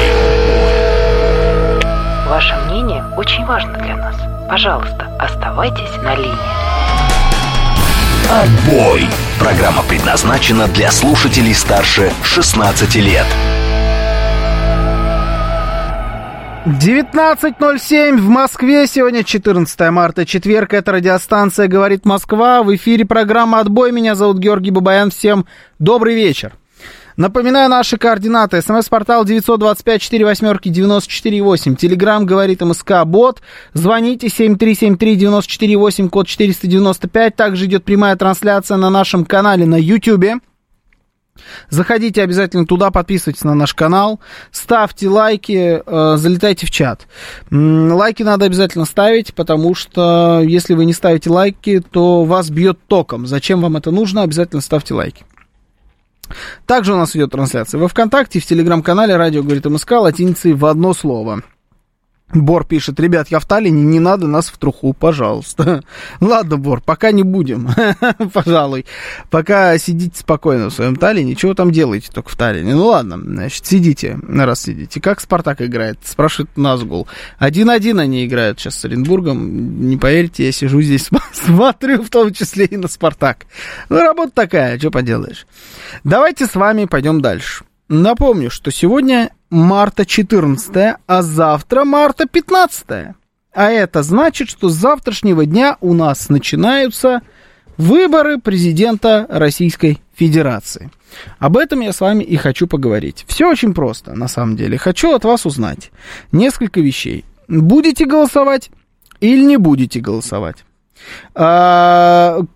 Ваше мнение очень важно для нас. Пожалуйста, оставайтесь на линии. «Отбой». Программа предназначена для слушателей старше 16 лет. 19:07 в Москве. Сегодня 14 марта, четверг. Это радиостанция «Говорит Москва». В эфире программа «Отбой». Меня зовут Георгий Бабаян. Всем добрый вечер. Напоминаю наши координаты. СМС-портал 925-48-94-8. Телеграм «Говорит МСК» бот. Звоните 7373-94-8, код 495. Также идет прямая трансляция на нашем канале на YouTube. Заходите обязательно туда, подписывайтесь на наш канал, ставьте лайки, залетайте в чат. Лайки надо обязательно ставить, потому что если вы не ставите лайки, то вас бьет током. Зачем вам это нужно? Обязательно ставьте лайки. Также у нас идет трансляция во ВКонтакте, в Телеграм-канале «Радио говорит МСК» латиницей в одно слово. Бор пишет: ребят, я в Таллине, не надо нас в труху, пожалуйста. Ладно, Бор, пока не будем, пожалуй. Пока сидите спокойно в своем Таллине. Чего там делаете только в Таллине? Ну ладно, значит, сидите, раз сидите. Как Спартак играет? Спрашивает Назгул. 1-1 они играют сейчас с Оренбургом. Не поверите, я сижу здесь, смотрю в том числе и на Спартак. Ну, работа такая, что поделаешь. Давайте с вами пойдем дальше. Напомню, что сегодня марта 14, а завтра марта 15. А это значит, что с завтрашнего дня у нас начинаются выборы президента Российской Федерации. Об этом я с вами и хочу поговорить. Все очень просто, на самом деле. Хочу от вас узнать несколько вещей. Будете голосовать или не будете голосовать? Как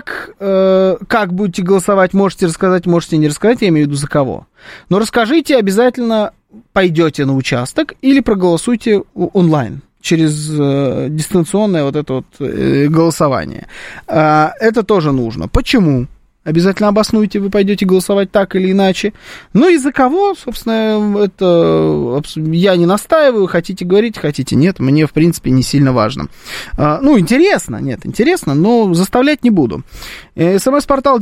будете голосовать, можете рассказать, можете не рассказать, я имею в виду за кого. Но расскажите обязательно, пойдете на участок или проголосуйте онлайн через дистанционное вот это вот голосование. Это тоже нужно. Почему? Обязательно обоснуйте, вы пойдете голосовать так или иначе. Ну и за кого, собственно, это я не настаиваю, хотите говорить, хотите нет, мне, в принципе, не сильно важно. Ну, интересно, но заставлять не буду. СМС-портал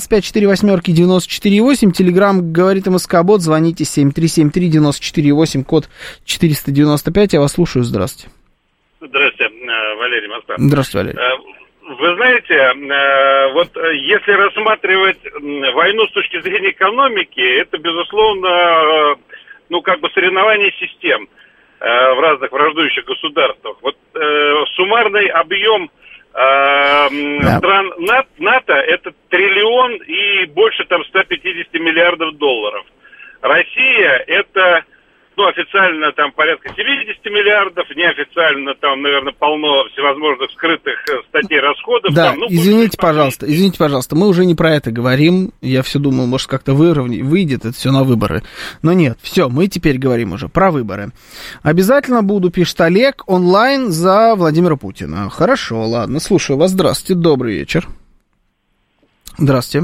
925-48-94-8, Телеграм «Говорит МСК» бот, звоните 7373-94-8, код 495, я вас слушаю, здравствуйте. Здравствуйте, Валерий, Москва. Здравствуйте, Валерий. Вы знаете, вот если рассматривать войну с точки зрения экономики, это, безусловно, ну, как бы соревнование систем в разных враждующих государствах. Вот суммарный объем стран НАТО – это триллион и больше там 150 миллиардов долларов. Россия – это... Ну, официально там порядка 70 миллиардов, неофициально там, наверное, полно всевозможных скрытых статей расходов. Да, там, ну, извините, пожалуйста, мы уже не про это говорим. Я все думал, может, как-то выйдет это все на выборы. Но нет, все, мы теперь говорим уже про выборы. Обязательно буду, пишет Олег, онлайн за Владимира Путина. Хорошо, ладно, слушаю вас. Здравствуйте, добрый вечер. Здравствуйте.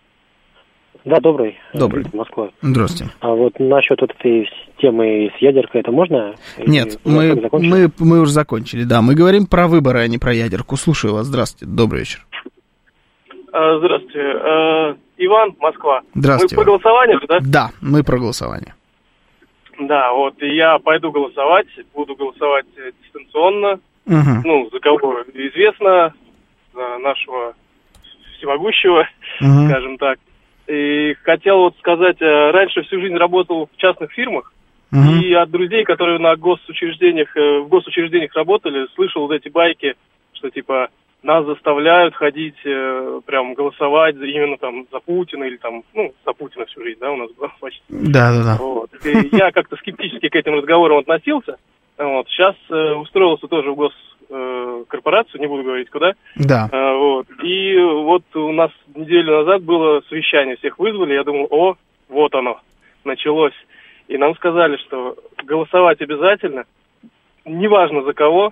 Да, добрый. Добрый. Москва. Здравствуйте. А вот насчет вот этой темы с ядеркой, это можно? Нет, мы уже закончили, да. Мы говорим про выборы, а не про ядерку. Слушаю вас. Здравствуйте. Добрый вечер. Здравствуйте. Иван, Москва. Здравствуйте. Мы по голосованию, да? Да, мы про голосование. Да, вот я пойду голосовать, буду голосовать дистанционно. Угу. Ну, за кого известно, за нашего всемогущего, скажем так. И хотел вот сказать, раньше всю жизнь работал в частных фирмах, и от друзей, которые в госучреждениях работали, слышал вот эти байки, что типа нас заставляют ходить, прям голосовать именно там за Путина или там, ну, за Путина всю жизнь, да, у нас было почти. Да. Вот. И я как-то скептически к этим разговорам относился. Вот. Сейчас устроился тоже в госкорпорацию, не буду говорить куда. Да. Вот. И вот у нас неделю назад было совещание, всех вызвали, я думал, вот оно, началось. И нам сказали, что голосовать обязательно, неважно за кого,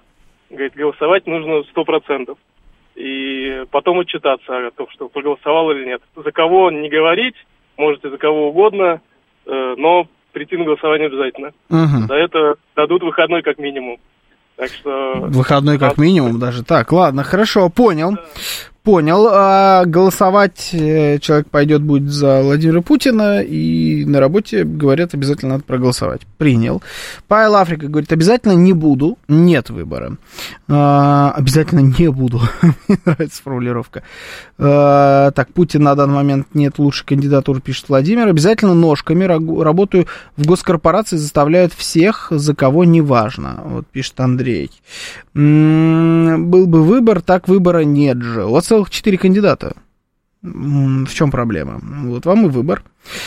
говорит, голосовать нужно 100%. И потом отчитаться о том, что проголосовал или нет. За кого не говорить, можете за кого угодно, но прийти на голосование обязательно. За это дадут выходной как минимум. Так что... Выходной как минимум даже. Так, ладно, хорошо, понял. Да. Понял. А голосовать человек пойдет будет за Владимира Путина, и на работе, говорят, обязательно надо проголосовать. Принял. Павел Африка говорит, обязательно не буду, нет выбора. Обязательно не буду. Мне нравится формулировка. Так, Путин на данный момент нет лучшей кандидатуры, пишет Владимир. Обязательно ножками работаю в госкорпорации, заставляют всех, за кого не важно. Вот пишет Андрей. Был бы выбор, так выбора нет же. У вас целых 4 кандидата. В чем проблема? Вот вам и выбор.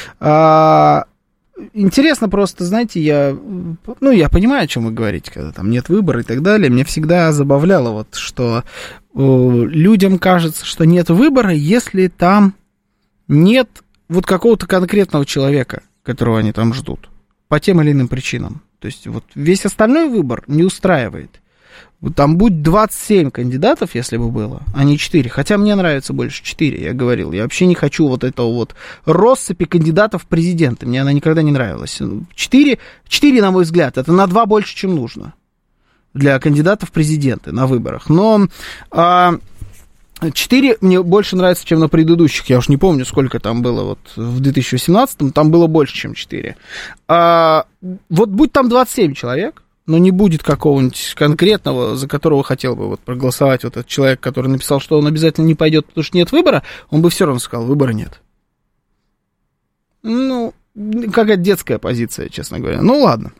Интересно просто, знаете, я понимаю, о чем вы говорите, когда там нет выбора и так далее. Меня всегда забавляло, вот, что людям кажется, что нет выбора, если там нет вот какого-то конкретного человека, которого они там ждут, по тем или иным причинам. То есть вот весь остальной выбор не устраивает. Там будь 27 кандидатов, если бы было, а не 4. Хотя мне нравится больше 4, я говорил. Я вообще не хочу вот этого вот россыпи кандидатов в президенты. Мне она никогда не нравилась. 4, на мой взгляд, это на 2 больше, чем нужно для кандидатов в президенты на выборах. Но 4 мне больше нравится, чем на предыдущих. Я уж не помню, сколько там было вот в 2018-м. Там было больше, чем 4. Вот будь там 27 человек, но не будет какого-нибудь конкретного, за которого хотел бы вот проголосовать вот этот человек, который написал, что он обязательно не пойдет, потому что нет выбора, он бы все равно сказал, выбора нет. Ну, какая-то детская позиция, честно говоря. Ну, ладно.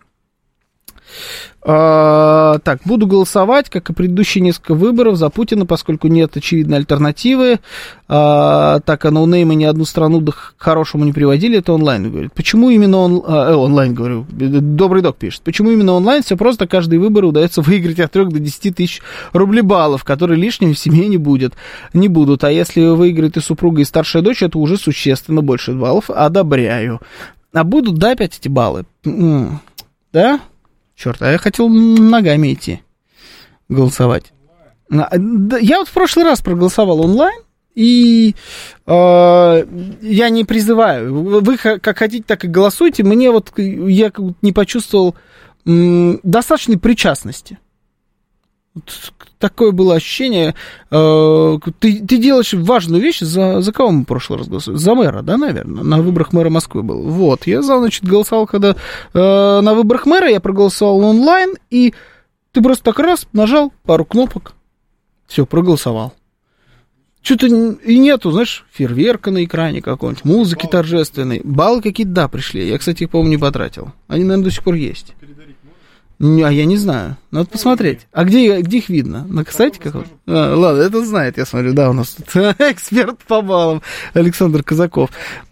Так, буду голосовать, как и предыдущие несколько выборов, за Путина, поскольку нет очевидной альтернативы. Так, а ноунеймы ни одну страну к хорошему не приводили, это онлайн, говорит. Почему именно онлайн, говорю, Добрый док пишет. Почему именно онлайн? Все просто, каждый выбор удается выиграть от 3 до 10 тысяч рублебаллов, которые лишними в семье не будут. А если выиграет и супруга, и старшая дочь, это уже существенно больше баллов. Одобряю. А будут, да, опять эти баллы? Да? Черт, а я хотел ногами идти голосовать. Я вот в прошлый раз проголосовал онлайн, и я не призываю. Вы как хотите, так и голосуйте. Мне вот, я не почувствовал достаточной причастности. Такое было ощущение. Ты делаешь важную вещь. За кого мы в прошлый раз голосовали? За мэра, да, наверное? На выборах мэра Москвы был. Вот, я, значит, голосовал, когда на выборах мэра я проголосовал онлайн, и ты просто так раз нажал пару кнопок, все, проголосовал. Что-то и нету, знаешь, фейерверка на экране какого-нибудь, музыки торжественной. Баллы какие-то, да, пришли. Я, кстати, их, по-моему, не потратил. Они, наверное, до сих пор есть. А я не знаю. Надо посмотреть. А где их видно? На сайте каком? Ладно, это знает, я смотрю. Да, у нас тут эксперт по баллам Александр Казаков.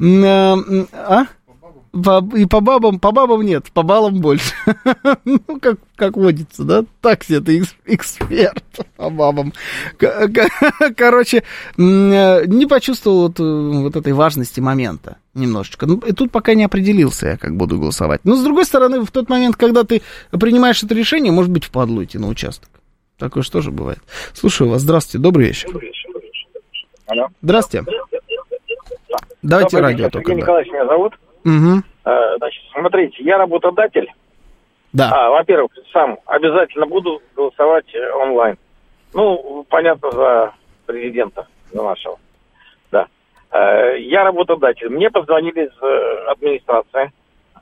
И по бабам нет, по баллам больше. Ну, как водится, да? Так себе ты эксперт по бабам. Короче, не почувствовал вот этой важности момента немножечко. Ну, и тут пока не определился я, как буду голосовать. Но, с другой стороны, в тот момент, когда ты принимаешь это решение, может быть, впадлу идти на участок. Такое же тоже бывает. Слушаю вас. Здравствуйте, добрый вечер. Алло. Здравствуйте. Давайте добрый радио вечер. только. Сергей Николаевич меня зовут. Угу. Значит, смотрите, я работодатель. Да. Во-первых, сам обязательно буду голосовать онлайн. Ну, понятно, за президента, за нашего. Да. Я работодатель. Мне позвонили из администрации,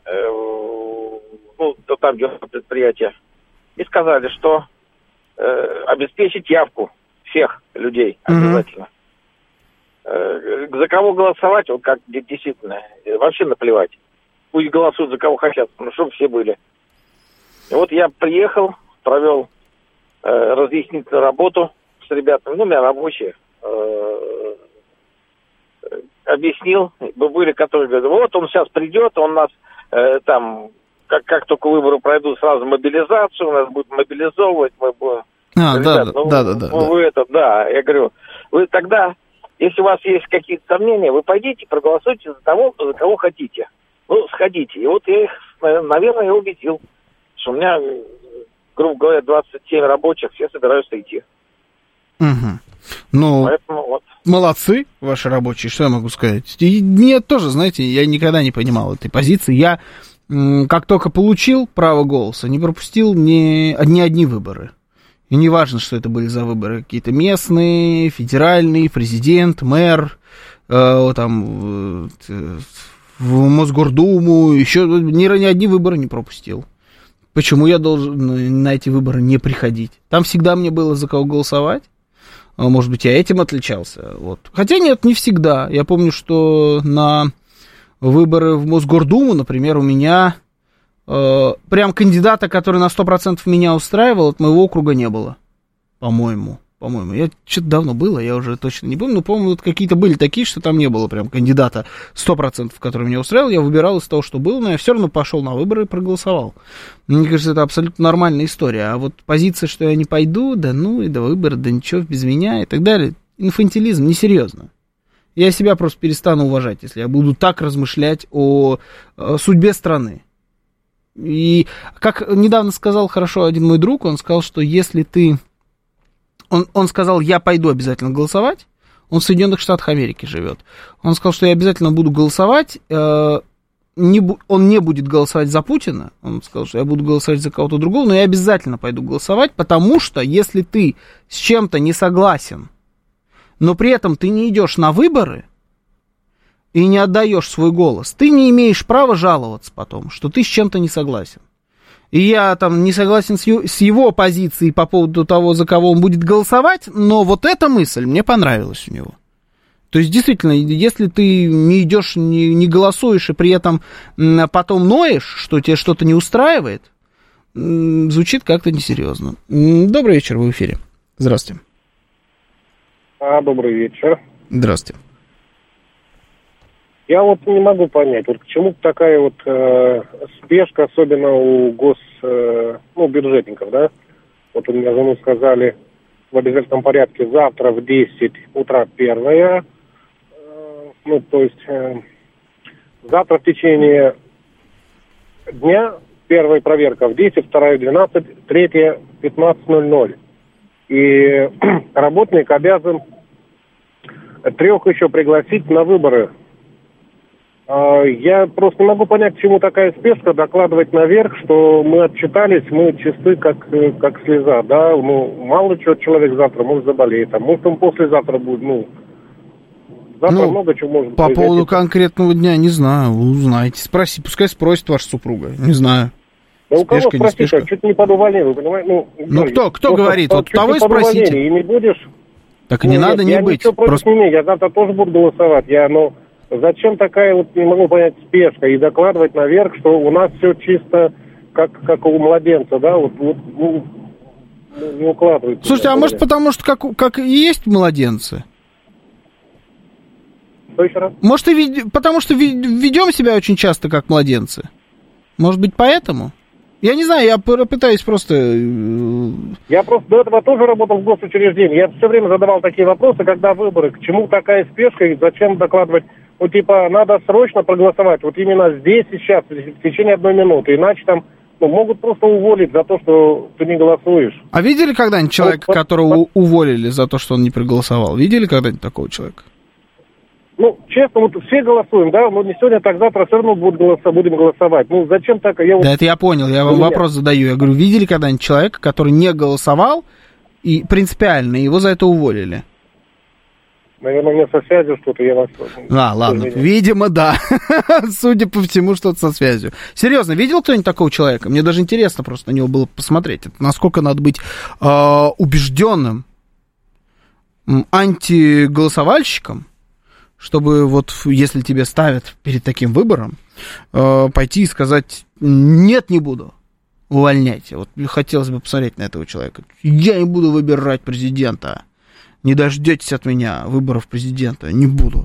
там, где предприятие, и сказали, что обеспечить явку всех людей обязательно. За кого голосовать, вот как действительно, вообще наплевать. Пусть голосуют за кого хотят, но чтобы все были. И вот я приехал, провел разъяснительную работу с ребятами, ну, у меня рабочие, объяснил, были, которые говорят, вот он сейчас придет, он нас там, как только выборы пройдут, сразу мобилизацию, нас будут мобилизовывать, мы будем... Ребят, да. Я говорю, вы тогда... Если у вас есть какие-то сомнения, вы пойдите, проголосуйте за того, за кого хотите. Ну, сходите. И вот я их, наверное, убедил, что у меня грубо говоря, 27 рабочих, все собираются идти. Угу. Ну, поэтому вот. Молодцы ваши рабочие, что я могу сказать. И мне тоже, знаете, я никогда не понимал этой позиции. Я, как только получил право голоса, не пропустил ни одни выборы. И не важно, что это были за выборы. Какие-то местные, федеральные, президент, мэр, там, в Мосгордуму, еще ни одни выборы не пропустил. Почему я должен на эти выборы не приходить? Там всегда мне было за кого голосовать. Может быть, я этим отличался. Вот. Хотя нет, не всегда. Я помню, что на выборы в Мосгордуму, например, у меня прям кандидата, который на 100% меня устраивал, от моего округа не было. По-моему. Я что-то давно было, я уже точно не помню, но, по-моему, вот какие-то были такие, что там не было прям кандидата 100%, который меня устраивал. Я выбирал из того, что было, но я все равно пошел на выборы и проголосовал. Мне кажется, это абсолютно нормальная история. А вот позиция, что я не пойду, да ну и до выбора, да ничего, без меня и так далее, инфантилизм, несерьезно. Я себя просто перестану уважать, если я буду так размышлять о судьбе страны. И как недавно сказал хорошо один мой друг, он сказал, что если ты... Он сказал, я пойду обязательно голосовать. Он в Соединенных Штатах Америки живет. Он сказал, что я обязательно буду голосовать. Он не будет голосовать за Путина. Он сказал, что я буду голосовать за кого-то другого, но я обязательно пойду голосовать, потому что если ты с чем-то не согласен, но при этом ты не идешь на выборы и не отдаешь свой голос, ты не имеешь права жаловаться потом, что ты с чем-то не согласен. И я там не согласен с его позицией по поводу того, за кого он будет голосовать, но вот эта мысль мне понравилась у него. То есть, действительно, если ты не идешь, не голосуешь, и при этом потом ноешь, что тебе что-то не устраивает, звучит как-то несерьезно. Добрый вечер, вы в эфире. Здравствуйте. Добрый вечер. Здравствуйте. Я вот не могу понять, вот к чему такая вот спешка, особенно у бюджетников, да? Вот у меня жену сказали в обязательном порядке завтра в 10 утра первая, завтра в течение дня первая проверка в 10, вторая в 12, третья в 15:00. И работник обязан 3 еще пригласить на выборы. Я просто не могу понять, к чему такая спешка докладывать наверх, что мы отчитались, мы чисты, как слеза, да, мало чего человек завтра может заболеть, а может он послезавтра будет, завтра много чего может быть. По поводу конкретного дня, не знаю, вы узнаете, пускай спросит ваша супруга, не знаю. Да у кого спросить, чуть не под увольнение, вы понимаете? Кто говорит, вот того и спросите. И не будешь... Так и не надо не быть. Я ничего против не имею, я завтра тоже буду голосовать, зачем такая, не могу понять, спешка и докладывать наверх, что у нас все чисто как у младенца, да, не укладывается. Слушайте, а может потому что как и есть младенцы? Что еще раз? Может потому что ведем себя очень часто как младенцы? Может быть поэтому? Я не знаю, я пытаюсь просто... Я просто до этого тоже работал в госучреждении. Я все время задавал такие вопросы, когда выборы, к чему такая спешка и зачем докладывать. Надо срочно проголосовать. Вот именно здесь, сейчас, в течение 1 минуты. Иначе там могут просто уволить за то, что ты не голосуешь. А видели когда-нибудь человека, которого уволили за то, что он не проголосовал? Видели когда-нибудь такого человека? Честно, все голосуем, да? Не сегодня, так завтра все равно будем голосовать. Зачем так? Да это я понял, я вам вопрос задаю. Я говорю, видели когда-нибудь человека, который не голосовал, и принципиально его за это уволили? Наверное, у меня со связью что-то, я вас... Ладно, видимо, да. Судя по всему, что-то со связью. Серьезно, видел кто-нибудь такого человека? Мне даже интересно просто на него было посмотреть. Насколько надо быть убежденным антиголосовальщиком, чтобы вот, если тебе ставят перед таким выбором, пойти и сказать, нет, не буду, увольняйте. Вот хотелось бы посмотреть на этого человека. Я не буду выбирать президента. Не дождетесь от меня выборов президента. Не буду.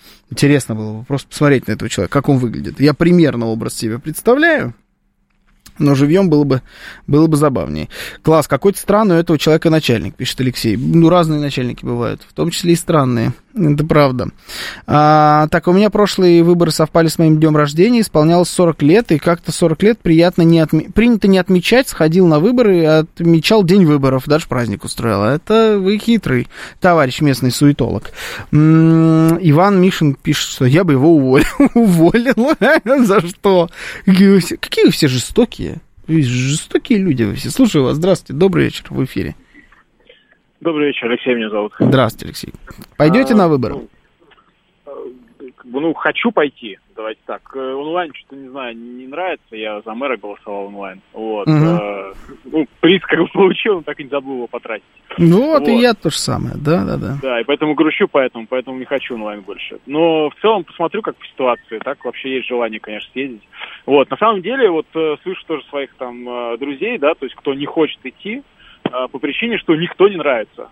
Интересно было бы просто посмотреть на этого человека, как он выглядит. Я примерно образ себе представляю. Но живьем было бы забавнее. Класс, какой-то странный у этого человека начальник, пишет Алексей. Ну, разные начальники бывают, в том числе и странные. Это правда. Так, у меня прошлые выборы совпали с моим днем рождения, исполнялось 40 лет, и как-то 40 лет принято не отмечать, сходил на выборы и отмечал день выборов, даже праздник устроил. Это вы хитрый товарищ местный суетолог. Иван Мишин пишет, что я бы его уволил. За что? Какие вы все жестокие. Жестокие люди вы все. Слушаю вас. Здравствуйте. Добрый вечер. В эфире. Добрый вечер. Алексей меня зовут. Здравствуйте, Алексей. Пойдете на выборы? Хочу пойти. Давайте так. Онлайн что-то, не знаю, не нравится. Я за мэра голосовал онлайн. Вот. Приз как бы получил, но так и не забыл его потратить. Ну вот, и я то же самое. Да. Да, и поэтому грущу поэтому не хочу онлайн больше. Но в целом посмотрю, как по ситуации. Так вообще есть желание, конечно, съездить. Вот. На самом деле, вот слышу тоже своих там друзей, да, то есть кто не хочет идти, по причине, что никто не нравится.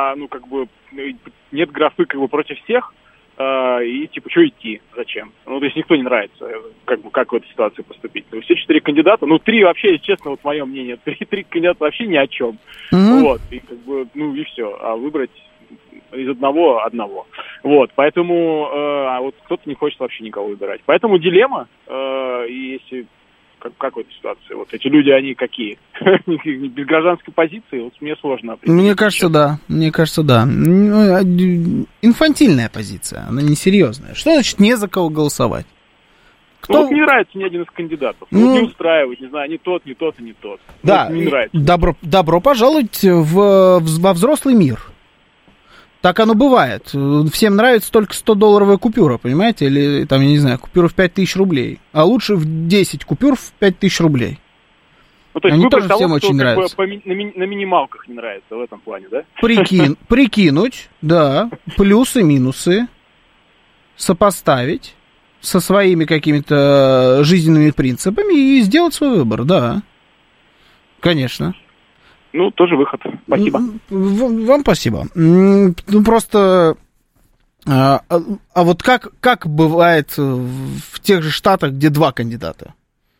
Нет графы как бы против всех. И типа, что идти, зачем? То есть никто не нравится, как в этой ситуации поступить. Все 4 кандидата, 3 вообще, если честно, вот мое мнение, 3 кандидата вообще ни о чем. Вот, и и все. А выбрать из одного. Вот, поэтому, вот кто-то не хочет вообще никого выбирать. Поэтому дилемма, и если... Как в этой ситуации? Вот эти люди, они какие? Без гражданской позиции? Вот мне сложно определить. Мне кажется, да. Инфантильная позиция, она несерьезная. Что значит не за кого голосовать? Вот не нравится ни один из кандидатов. Не устраивает, не знаю, не тот и не тот. Да, не нравится. Добро пожаловать во взрослый мир. Так оно бывает. Всем нравится только 100-долларовая купюра, понимаете? Или, там, я не знаю, купюра в 5000 рублей. А лучше в 10 купюр в 5000 рублей. То есть они тоже всем очень нравятся. На минималках не нравится в этом плане, да? Прикинуть, да, плюсы, минусы, сопоставить со своими какими-то жизненными принципами и сделать свой выбор, да. Конечно. Тоже выход. Спасибо. Вам спасибо. Просто... А вот как бывает в тех же штатах, где 2 кандидата?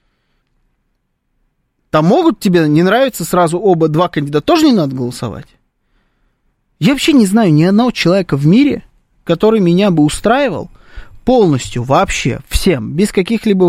Там могут тебе не нравиться сразу 2 кандидата? Тоже не надо голосовать? Я вообще не знаю ни одного человека в мире, который меня бы устраивал полностью, вообще, всем, без каких-либо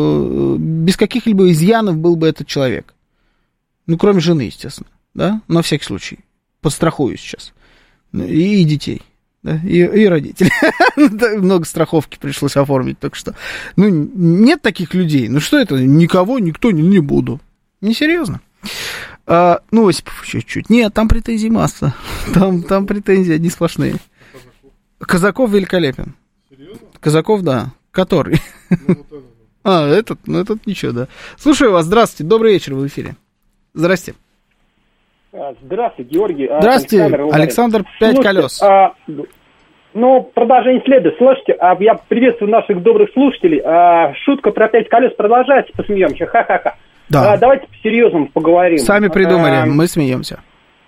изъянов был бы этот человек. Кроме жены, естественно. Да, на всякий случай. Подстрахую сейчас. И детей. Да, и родителей. Много страховки пришлось оформить только что. Нет таких людей. Что это? Никого, никто не буду. Несерьезно. Осипов чуть-чуть. Нет, там претензий масса. Там претензии одни сплошные. Казаков великолепен. Серьезно? Казаков, да. Который? Этот ничего, да. Слушаю вас. Здравствуйте. Добрый вечер, в эфире. Здрасте. Здравствуйте, Георгий. Здравствуйте, Александр 5 колес. Продолжение следует. Слушайте, я приветствую наших добрых слушателей. Шутка про 5 колес продолжается, посмеемся. Ха-ха-ха. Да. Давайте по-серьезному поговорим. Сами придумали, мы смеемся.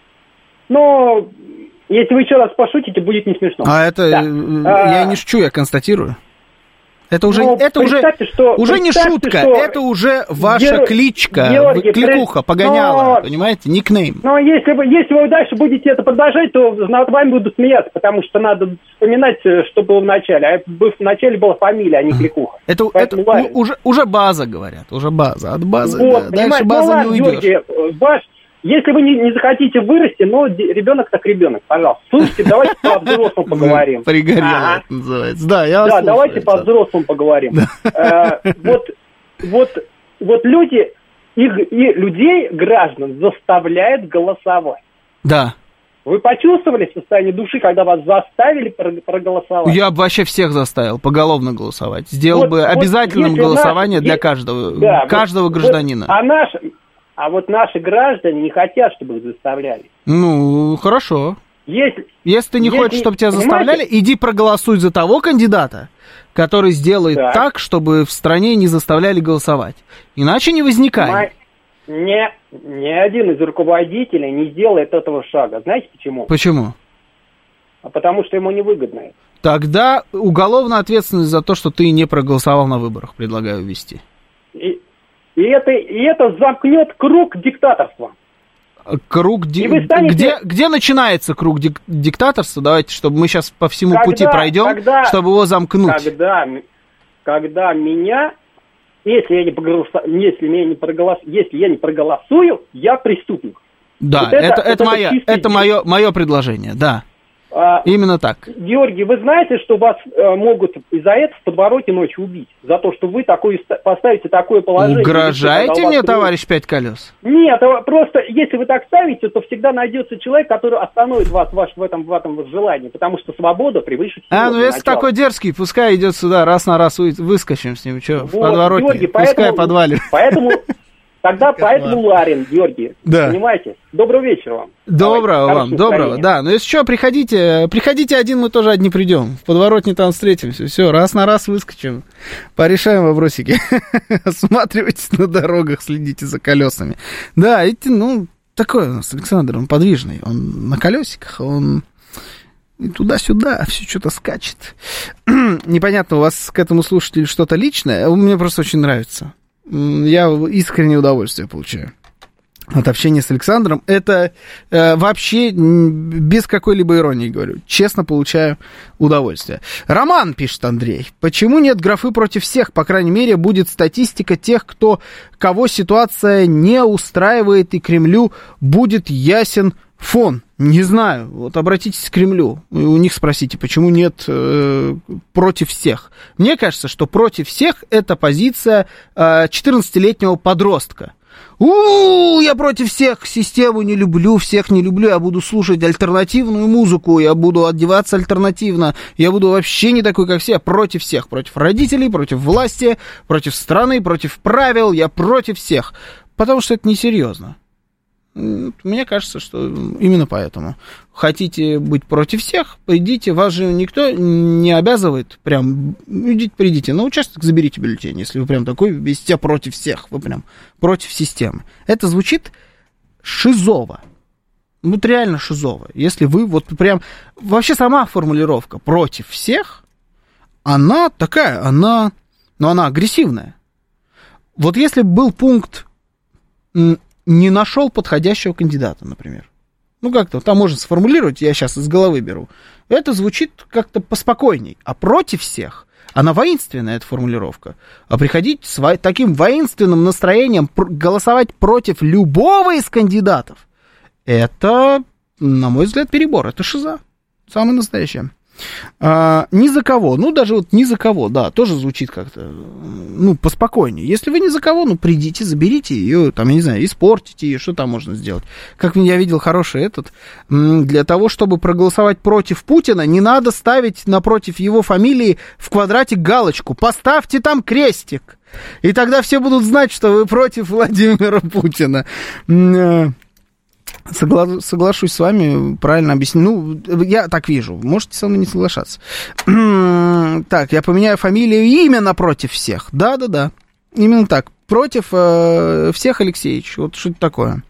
Если вы еще раз пошутите, будет не смешно. Я не шучу, я констатирую. Это уже не шутка, это уже ваша кличка, Георгий, кликуха, погоняла, понимаете, никнейм. Если вы дальше будете это продолжать, то над вами буду смеяться, потому что надо вспоминать, что было в начале. А в начале была фамилия, а не кликуха. Это уже база, говорят, уже база. От базы, дальше база не уйдешь. Георгий, если вы не захотите вырасти, ребенок так ребенок, пожалуйста. Слушайте, давайте по-взрослому поговорим. Пригорело, это называется. Да, давайте по-взрослому поговорим. Вот люди, людей, граждан, заставляют голосовать. Да. Вы почувствовали состояние души, когда вас заставили проголосовать? Я бы вообще всех заставил поголовно голосовать. Сделал бы обязательным голосование для каждого гражданина. А вот наши граждане не хотят, чтобы их заставляли. Хорошо. Если ты не хочешь, чтобы тебя заставляли, иди проголосуй за того кандидата, который сделает так, чтобы в стране не заставляли голосовать. Иначе не возникай. Ни один из руководителей не сделает этого шага. Знаете почему? Почему? Потому что ему невыгодно это. Тогда уголовная ответственность за то, что ты не проголосовал на выборах, предлагаю ввести. И это замкнет круг диктаторства. Где начинается круг диктаторства? Давайте, чтобы мы сейчас по всему пути пройдем, чтобы его замкнуть. Когда меня, если я не проголосую, я преступник. Да, вот это мое предложение, да. Именно так. Георгий, вы знаете, что вас могут из-за этого в подвороте ночью убить? За то, что вы поставите такое положение. Угрожаете мне, товарищ Пять колес? Нет, просто если вы так ставите, то всегда найдется человек, который остановит вас в этом желании, потому что свобода превыше всего. Если такой дерзкий, пускай идет сюда, раз на раз выскочим с ним, в подвороте, Георгий, пускай подвалит. Поэтому Ларин, Георгий, понимаете? Доброго вечера вам. Доброго, да. Но если что, приходите один, мы тоже одни придем. В подворотне там встретимся. Все, раз на раз выскочим. Порешаем вопросики. Осматривайтесь на дорогах, следите за колесами. Да, такой у нас Александр, он подвижный. Он на колесиках, он и туда-сюда, все что-то скачет. Непонятно, у вас к этому слушателю что-то личное? Мне просто очень нравится. Я искреннее удовольствие получаю от общения с Александром. Это вообще без какой-либо иронии говорю. Честно получаю удовольствие. Роман, пишет Андрей. Почему нет графы против всех? По крайней мере, будет статистика тех, кого ситуация не устраивает, и Кремлю будет ясен фон. Не знаю. Вот обратитесь к Кремлю. У них спросите, почему нет против всех. Мне кажется, что против всех это позиция 14-летнего подростка. Я против всех, систему не люблю, всех не люблю, я буду слушать альтернативную музыку, я буду одеваться альтернативно, я буду вообще не такой, как все, против всех, против родителей, против власти, против страны, против правил, я против всех, потому что это несерьезно. Мне кажется, что именно поэтому. Хотите быть против всех, идите, вас же никто не обязывает, прям, придите на участок, заберите бюллетень, если вы прям такой, везде против всех, вы прям против системы. Это звучит шизово. Вот реально шизово. Если вы вот прям, вообще сама формулировка против всех, она такая, она агрессивная. Вот если был пункт не нашел подходящего кандидата, например. Как-то там можно сформулировать, я сейчас из головы беру. Это звучит как-то поспокойней. А против всех, она воинственная, эта формулировка. А приходить с таким воинственным настроением голосовать против любого из кандидатов, это, на мой взгляд, перебор. Это шиза. Самое настоящее. Ни за кого, даже вот ни за кого, да, тоже звучит как-то, поспокойнее. Если вы ни за кого, придите, заберите ее, там, я не знаю, испортите ее, что там можно сделать. Как я видел хороший для того, чтобы проголосовать против Путина, не надо ставить напротив его фамилии в квадратик галочку, поставьте там крестик, и тогда все будут знать, что вы против Владимира Путина. Соглашусь с вами, правильно объясню. Я так вижу, можете со мной не соглашаться. Так, я поменяю фамилию именно против всех. Да, именно так. Против всех, Алексеевич. Вот что это такое.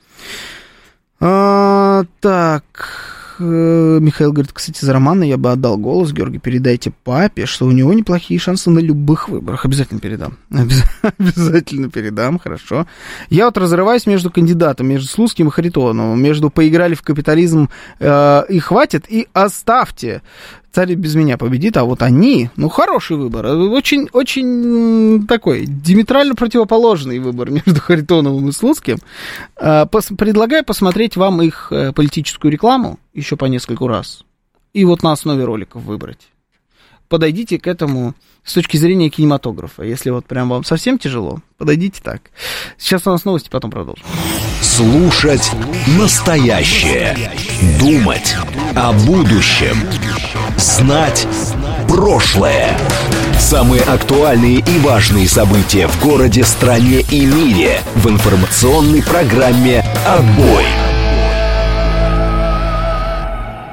Так, Михаил говорит, кстати, за Романа я бы отдал голос. Георгий, передайте папе, что у него неплохие шансы на любых выборах. Обязательно передам. Обязательно передам, хорошо. Я вот разрываюсь между кандидатом, между Слуцким и Харитоновым, между поиграли в капитализм и хватит, и оставьте. Царь без меня победит, а вот они, хороший выбор. Очень такой диаметрально противоположный выбор между Харитоновым и Слуцким. Предлагаю посмотреть вам их политическую рекламу еще по нескольку раз. И вот на основе роликов выбрать. Подойдите к этому с точки зрения кинематографа. Если вот прям вам совсем тяжело, подойдите так. Сейчас у нас новости, потом продолжим. Слушать настоящее. Думать о будущем. Знать прошлое. Самые актуальные и важные события в городе, стране и мире в информационной программе «Отбой».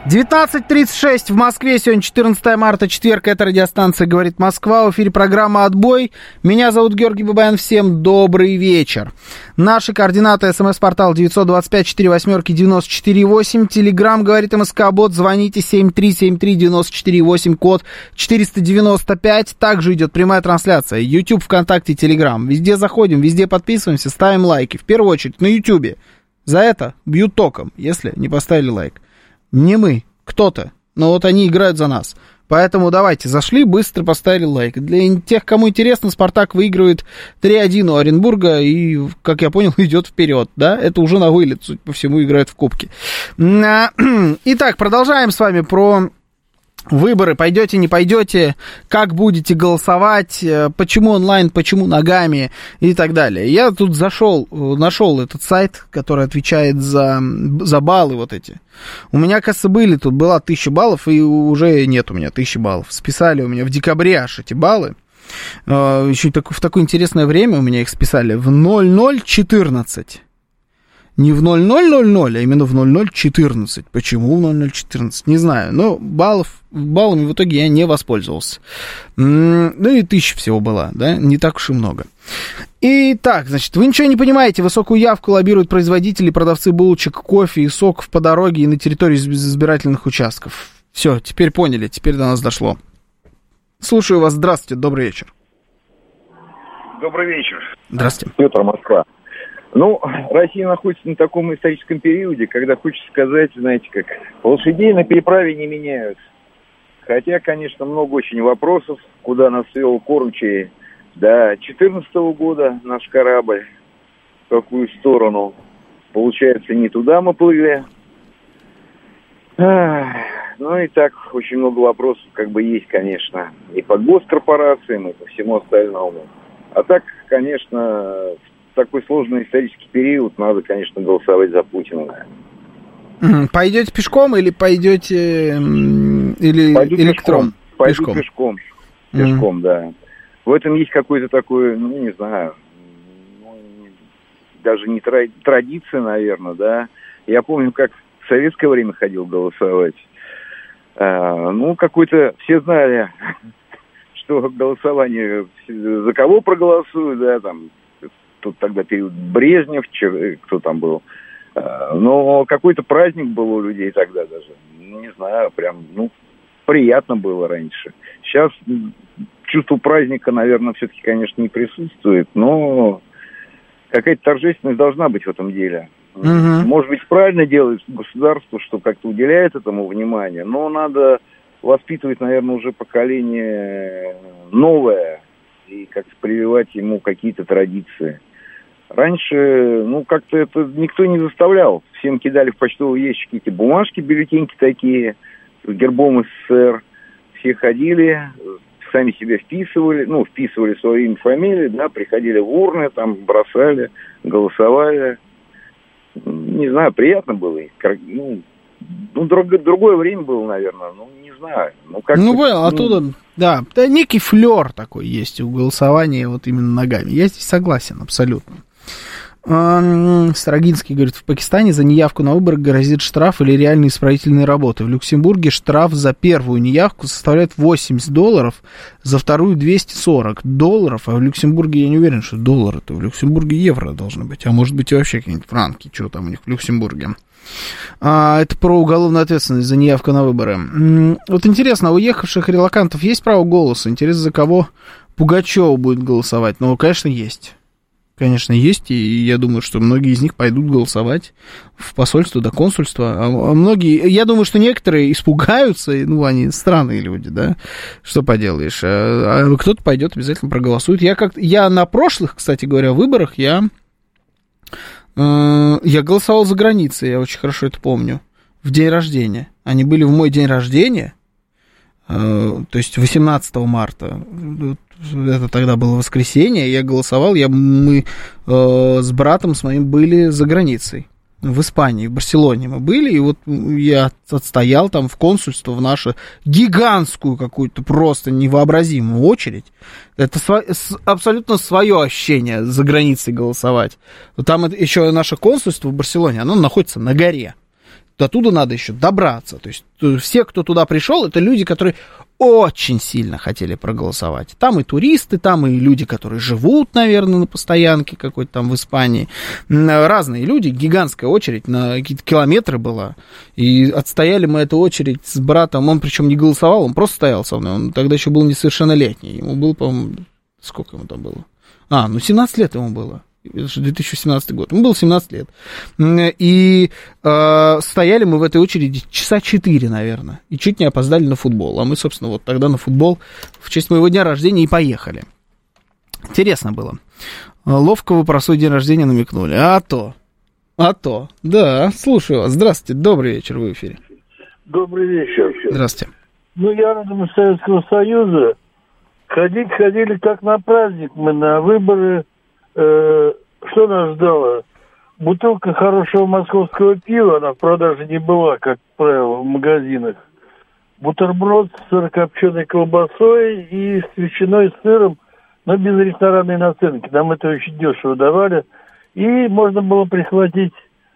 19:36 в Москве, сегодня 14 марта, четверг, это радиостанция «Говорит Москва», в эфире программа «Отбой». Меня зовут Георгий Бабаян, всем добрый вечер. Наши координаты: СМС-портал 925-48-94-8, Телеграм «Говорит МСК-бот», звоните 7373-94-8, код 495, также идет прямая трансляция, YouTube, ВКонтакте, Телеграм, везде заходим, везде подписываемся, ставим лайки, в первую очередь на YouTube, за это бьют током, если не поставили лайк. Не мы, кто-то, но вот они играют за нас. Поэтому давайте, зашли, быстро поставили лайк. Для тех, кому интересно, «Спартак» выигрывает 3-1 у Оренбурга и, как я понял, идет вперед, да? Это уже на вылет, судя по всему, играет в кубке. Итак, продолжаем с вами про выборы. Пойдете, не пойдете, как будете голосовать, почему онлайн, почему ногами и так далее. Я тут нашел этот сайт, который отвечает за баллы вот эти. У меня, кажется, была 1000 баллов, и уже нет у меня 1000 баллов. Списали у меня в декабре аж эти баллы. Еще в такое интересное время у меня их списали в 0014. Не в 0000, а именно в 0014. Почему в 0014? Не знаю. Но баллами в итоге я не воспользовался. Ну и 1000 всего была, да? Не так уж и много. Итак, значит, вы ничего не понимаете. Высокую явку лоббируют производители, продавцы булочек, кофе и соков по дороге и на территории избирательных участков. Все, теперь поняли, теперь до нас дошло. Слушаю вас. Здравствуйте, добрый вечер. Добрый вечер. Здравствуйте. Петр, Москва. Ну, Россия находится на таком историческом периоде, когда хочется сказать, знаете, как лошадей на переправе не меняют. Хотя, конечно, много очень вопросов, куда нас вел кормчий до 2014 года наш корабль, в какую сторону. Получается, не туда мы плыли. Ну и так, очень много вопросов как бы есть, конечно, и по госкорпорациям, и по всему остальному. А так, конечно, в такой сложный исторический период надо, конечно, голосовать за Путина. Пойдете пешком или пойдете электрон? Пойду пешком. Пешком, да. В этом есть какой-то такой, ну, не знаю, даже не традиция, наверное, да. Я помню, как в советское время ходил голосовать. Ну, какой-то, все знали, что голосование, за кого проголосуют, да, там, тут тогда период Брежнев, кто там был. Но какой-то праздник был у людей тогда даже. Не знаю, прям, приятно было раньше. Сейчас чувство праздника, наверное, все-таки, конечно, не присутствует, но какая-то торжественность должна быть в этом деле. Может быть, правильно делает государство, что как-то уделяет этому внимание, но надо воспитывать, наверное, уже поколение новое и как-то прививать ему какие-то традиции. Раньше, как-то это никто не заставлял. Всем кидали в почтовые ящики эти бумажки, бюллетеньки такие, с гербом СССР. Все ходили, сами себя вписывали свое имя, фамилию, да, приходили в урны, там, бросали, голосовали. Не знаю, приятно было. Другое время было, наверное, не знаю. Оттуда, да, некий флер такой есть у голосования вот именно ногами. Я здесь согласен абсолютно. Строгинский говорит, в Пакистане за неявку на выборы грозит штраф или реальные исправительные работы. В Люксембурге штраф за первую неявку составляет $80, за вторую $240, а в Люксембурге я не уверен, что доллары-то, в Люксембурге евро должны быть, а может быть и вообще какие-нибудь франки, что там у них в Люксембурге. Это про уголовную ответственность за неявку на выборы. Вот интересно, у уехавших релокантов есть право голоса? Интересно, за кого Пугачева будет голосовать? Ну, конечно, есть. Конечно, есть, и я думаю, что многие из них пойдут голосовать в посольство, до консульства. А многие, я думаю, что некоторые испугаются, они странные люди, да, что поделаешь. А кто-то пойдет, обязательно проголосует. Я на прошлых, кстати говоря, выборах, я голосовал за границей, я очень хорошо это помню, в день рождения. Они были в мой день рождения, то есть 18 марта. Это тогда было воскресенье, я голосовал, мы с братом с моим были за границей, в Испании, в Барселоне мы были, и вот я отстоял там в консульство, в нашу гигантскую какую-то просто невообразимую очередь. Это абсолютно свое ощущение за границей голосовать. Там еще наше консульство в Барселоне, оно находится на горе. до туда надо еще добраться. То есть все, кто туда пришел, это люди, которые очень сильно хотели проголосовать. Там и туристы, там и люди, которые живут, наверное, на постоянке какой-то там в Испании. Разные люди, гигантская очередь, на какие-то километры была. И отстояли мы эту очередь с братом. Он причем не голосовал, он просто стоял со мной. Он тогда еще был несовершеннолетний. Ему было, по-моему, сколько ему там было? 17 лет ему было. Это же 2017 год. Ему было 17 лет. И стояли мы в этой очереди часа 4, наверное. И чуть не опоздали на футбол. А мы, собственно, вот тогда на футбол в честь моего дня рождения и поехали. Интересно было. Ловко вы про свой день рождения намекнули. А то. Да, слушаю вас. Здравствуйте, добрый вечер, вы в эфире. Добрый вечер. Здравствуйте. Я родом из Советского Союза. Ходили как на праздник мы на выборы. Что нас ждало? Бутылка хорошего московского пива, она в продаже не была, как правило, в магазинах. Бутерброд с сырокопченой колбасой и с ветчиной, с сыром, но без ресторанной наценки. Нам это очень дешево давали. И можно было прихватить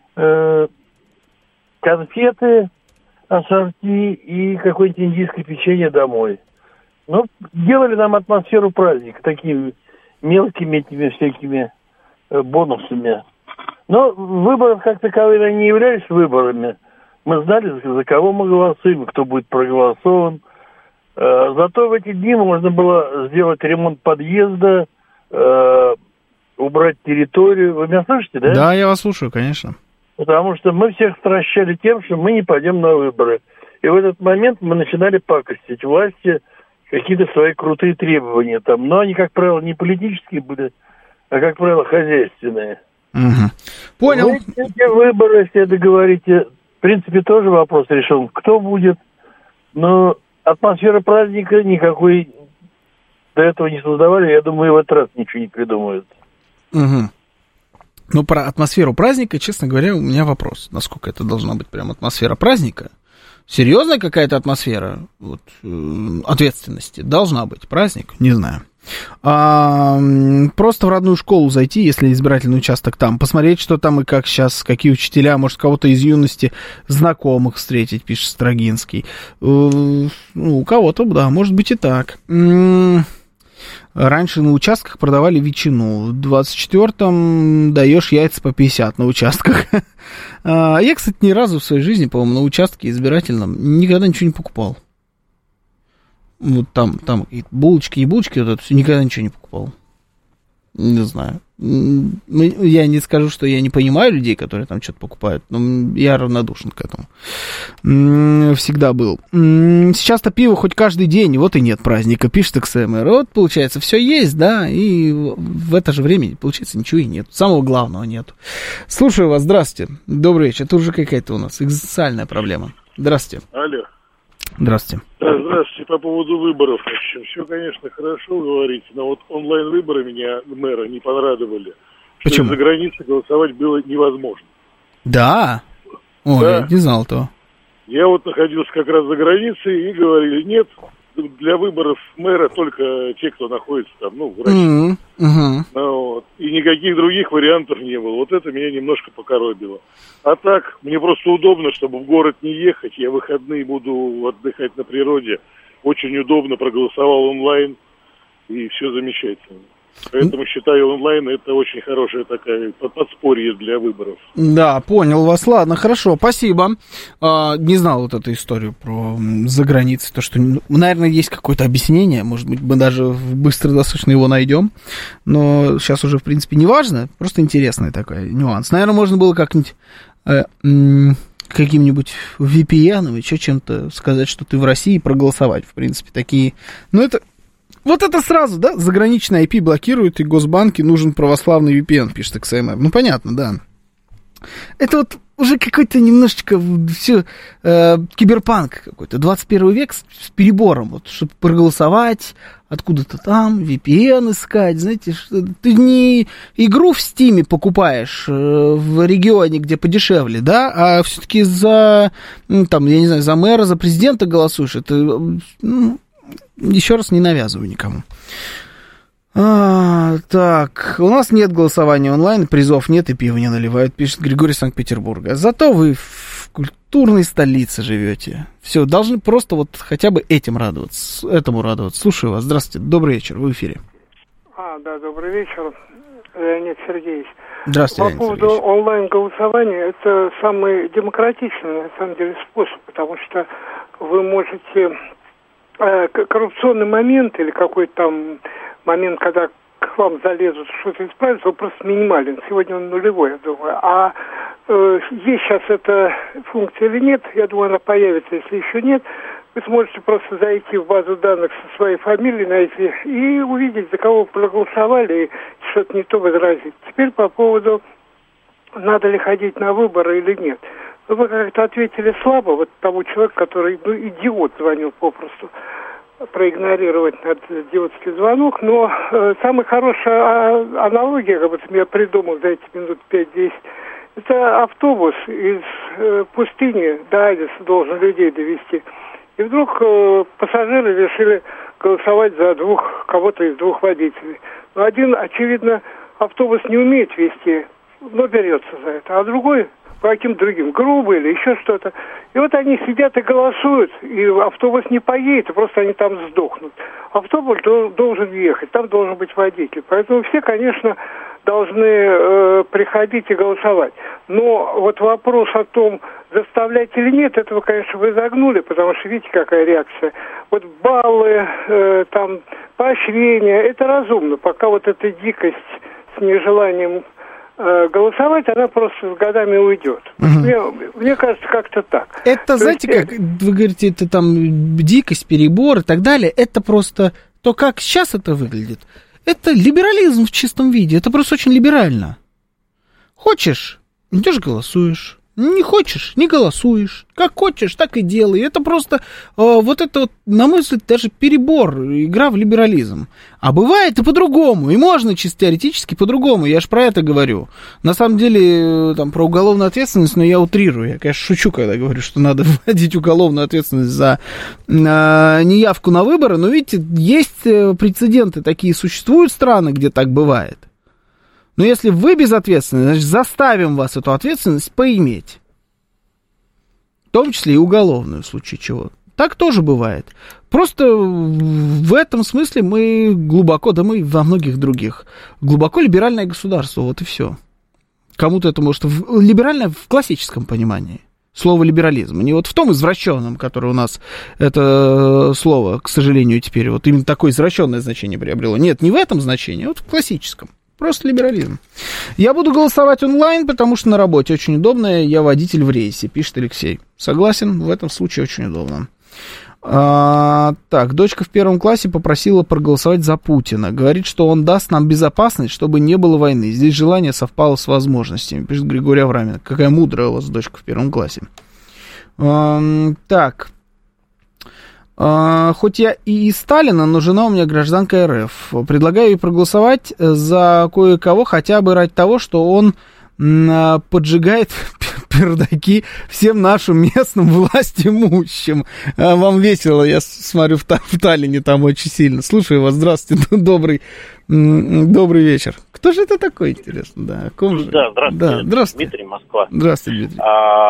конфеты, ассорти и какое-нибудь индийское печенье домой. Делали нам атмосферу праздника такими мелкими этими всякими бонусами. Но выборы как таковые они не являлись выборами. Мы знали, за кого мы голосуем, кто будет проголосован. Зато в эти дни можно было сделать ремонт подъезда, убрать территорию. Вы меня слышите, да? Да, я вас слушаю, конечно. Потому что мы всех стращали тем, что мы не пойдем на выборы. И в этот момент мы начинали пакостить власти, какие-то свои крутые требования там. Но они, как правило, не политические были, а, как правило, хозяйственные. Угу. Понял. Вы эти выборы, если это говорите, в принципе, тоже вопрос решен. Кто будет? Но атмосфера праздника никакой до этого не создавали. Я думаю, в этот раз ничего не придумают. Угу. Про атмосферу праздника, честно говоря, у меня вопрос. Насколько это должна быть прям атмосфера праздника? Серьезная какая-то атмосфера ответственности должна быть. Праздник? Не знаю. Просто в родную школу зайти, если избирательный участок там, посмотреть, что там и как сейчас, какие учителя, может, кого-то из юности знакомых встретить, пишет Строгинский. У кого-то, да, может быть и так. Раньше на участках продавали ветчину. В 24-м даешь яйца по 50 на участках. Я, кстати, ни разу в своей жизни, по-моему, на участке избирательном никогда ничего не покупал. Вот там булочки и булочки, вот это все, никогда ничего не покупал. Не знаю. Я не скажу, что я не понимаю людей, которые там что-то покупают, но я равнодушен к этому. Всегда был. Сейчас-то пиво хоть каждый день, вот и нет праздника, пишет XMR. Вот, получается, все есть, да, и в это же время, получается, ничего и нет. Самого главного нет. Слушаю вас, здравствуйте. Добрый вечер. Это уже какая-то у нас экзистенциальная проблема. Здравствуйте. Алло. Здравствуйте. Здравствуйте. По поводу выборов. Все, конечно, хорошо говорите, но вот онлайн-выборы меня, мэра, не порадовали. Почему? За границей голосовать было невозможно. Да? Ой, да. Я не знал этого. Я вот находился как раз за границей и говорили, нет, для выборов мэра только те, кто находится там, в России. Вот. И никаких других вариантов не было. Вот это меня немножко покоробило. А так, мне просто удобно, чтобы в город не ехать. Я в выходные буду отдыхать на природе. Очень удобно, проголосовал онлайн, и все замечательно. Поэтому считаю, онлайн это очень хорошее такое подспорье для выборов. Да, понял вас. Ладно, хорошо, спасибо. Не знал вот эту историю про заграницу. То, что, наверное, есть какое-то объяснение. Может быть, мы даже быстро достаточно его найдем. Но сейчас уже, в принципе, не важно. Просто интересный такой нюанс. Наверное, можно было как-нибудь каким-нибудь VPN, еще чем-то сказать, что ты в России, и проголосовать. В принципе, такие... Вот это сразу, да, заграничный IP блокируют, и Госбанке нужен православный VPN, пишет XMR. Понятно, да. Это вот уже какой-то немножечко все киберпанк какой-то, 21 век с перебором, вот, чтобы проголосовать, откуда-то там, VPN искать, знаете, ты не игру в Стиме покупаешь в регионе, где подешевле, да, а все-таки за, там, я не знаю, за мэра, за президента голосуешь, это, еще раз не навязываю никому. Так, у нас нет голосования онлайн, призов нет и пива не наливают, пишет Григорий из Санкт-Петербурга. Зато вы в культурной столице живете. Все, должны просто вот хотя бы этому радоваться. Слушаю вас. Здравствуйте. Добрый вечер. Вы в эфире. Да, добрый вечер. Леонид Сергеевич. Здравствуйте, По поводу онлайн-голосования, это самый демократичный, на самом деле, способ, потому что вы можете коррупционный момент или какой-то там момент, когда к вам залезут что-то исправить, он просто минимален. Сегодня он нулевой, я думаю. А есть сейчас эта функция или нет, я думаю, она появится. Если еще нет, вы сможете просто зайти в базу данных со своей фамилией, найти и увидеть, за кого проголосовали, и что-то не то возразить. Теперь по поводу, надо ли ходить на выборы или нет. Вы как-то ответили слабо, вот тому человеку, который, идиот звонил попросту, проигнорировать надо идиотский звонок, но самая хорошая аналогия, как я придумал за эти минут 5-10, это автобус из пустыни до Адиса должен людей довести. И вдруг пассажиры решили голосовать за кого-то из двух водителей. Но один, очевидно, автобус не умеет вести, но берется за это, а другой по каким-то другим, грубо или еще что-то. И вот они сидят и голосуют, и автобус не поедет, и просто они там сдохнут. Автобус должен ехать, там должен быть водитель. Поэтому все, конечно, должны приходить и голосовать. Но вот вопрос о том, заставлять или нет, этого, конечно, вы загнули, потому что видите, какая реакция. Вот баллы, там, поощрения, это разумно, пока вот эта дикость с нежеланием голосовать, она просто с годами уйдет. Мне кажется, как-то так. Это, знаете, как вы говорите, это там дикость, перебор и так далее, это просто то, как сейчас это выглядит. Это либерализм в чистом виде, это просто очень либерально. Хочешь, идешь голосуешь. Не хочешь, не голосуешь. Как хочешь, так и делай. Это просто, вот это вот, на мой взгляд, даже перебор, игра в либерализм. А бывает и по-другому, и можно чисто теоретически по-другому, я же про это говорю. На самом деле, там, про уголовную ответственность, но я утрирую. Я, конечно, шучу, когда говорю, что надо вводить уголовную ответственность за неявку на выборы, но, видите, есть прецеденты такие, существуют страны, где так бывает. Но если вы безответственны, значит, заставим вас эту ответственность поиметь. В том числе и уголовную, в случае чего. Так тоже бывает. Просто в этом смысле мы глубоко, да мы и во многих других, глубоко либеральное государство, вот и все. Кому-то это может... Либеральное в классическом понимании. Слово либерализм. Не вот в том извращенном, которое у нас это слово, к сожалению, теперь вот именно такое извращенное значение приобрело. Нет, не в этом значении, а вот в классическом. Просто либерализм. Я буду голосовать онлайн, потому что на работе очень удобно. Я водитель в рейсе, пишет Алексей. Согласен, в этом случае очень удобно. Так, дочка в 1 классе попросила проголосовать за Путина. Говорит, что он даст нам безопасность, чтобы не было войны. Здесь желание совпало с возможностями, пишет Григорий Авраменко. Какая мудрая у вас дочка в 1 классе. Так. Хоть я и из Сталина, но жена у меня гражданка РФ. Предлагаю ей проголосовать за кое-кого хотя бы ради того, что он поджигает пердаки всем нашим местным властимущим. Вам весело, я смотрю, в Таллине там очень сильно. Слушаю вас, здравствуйте, добрый вечер. Кто же это такой, интересно? Да, здравствуйте. Да, здравствуйте. Дмитрий, Москва. Здравствуйте, Дмитрий.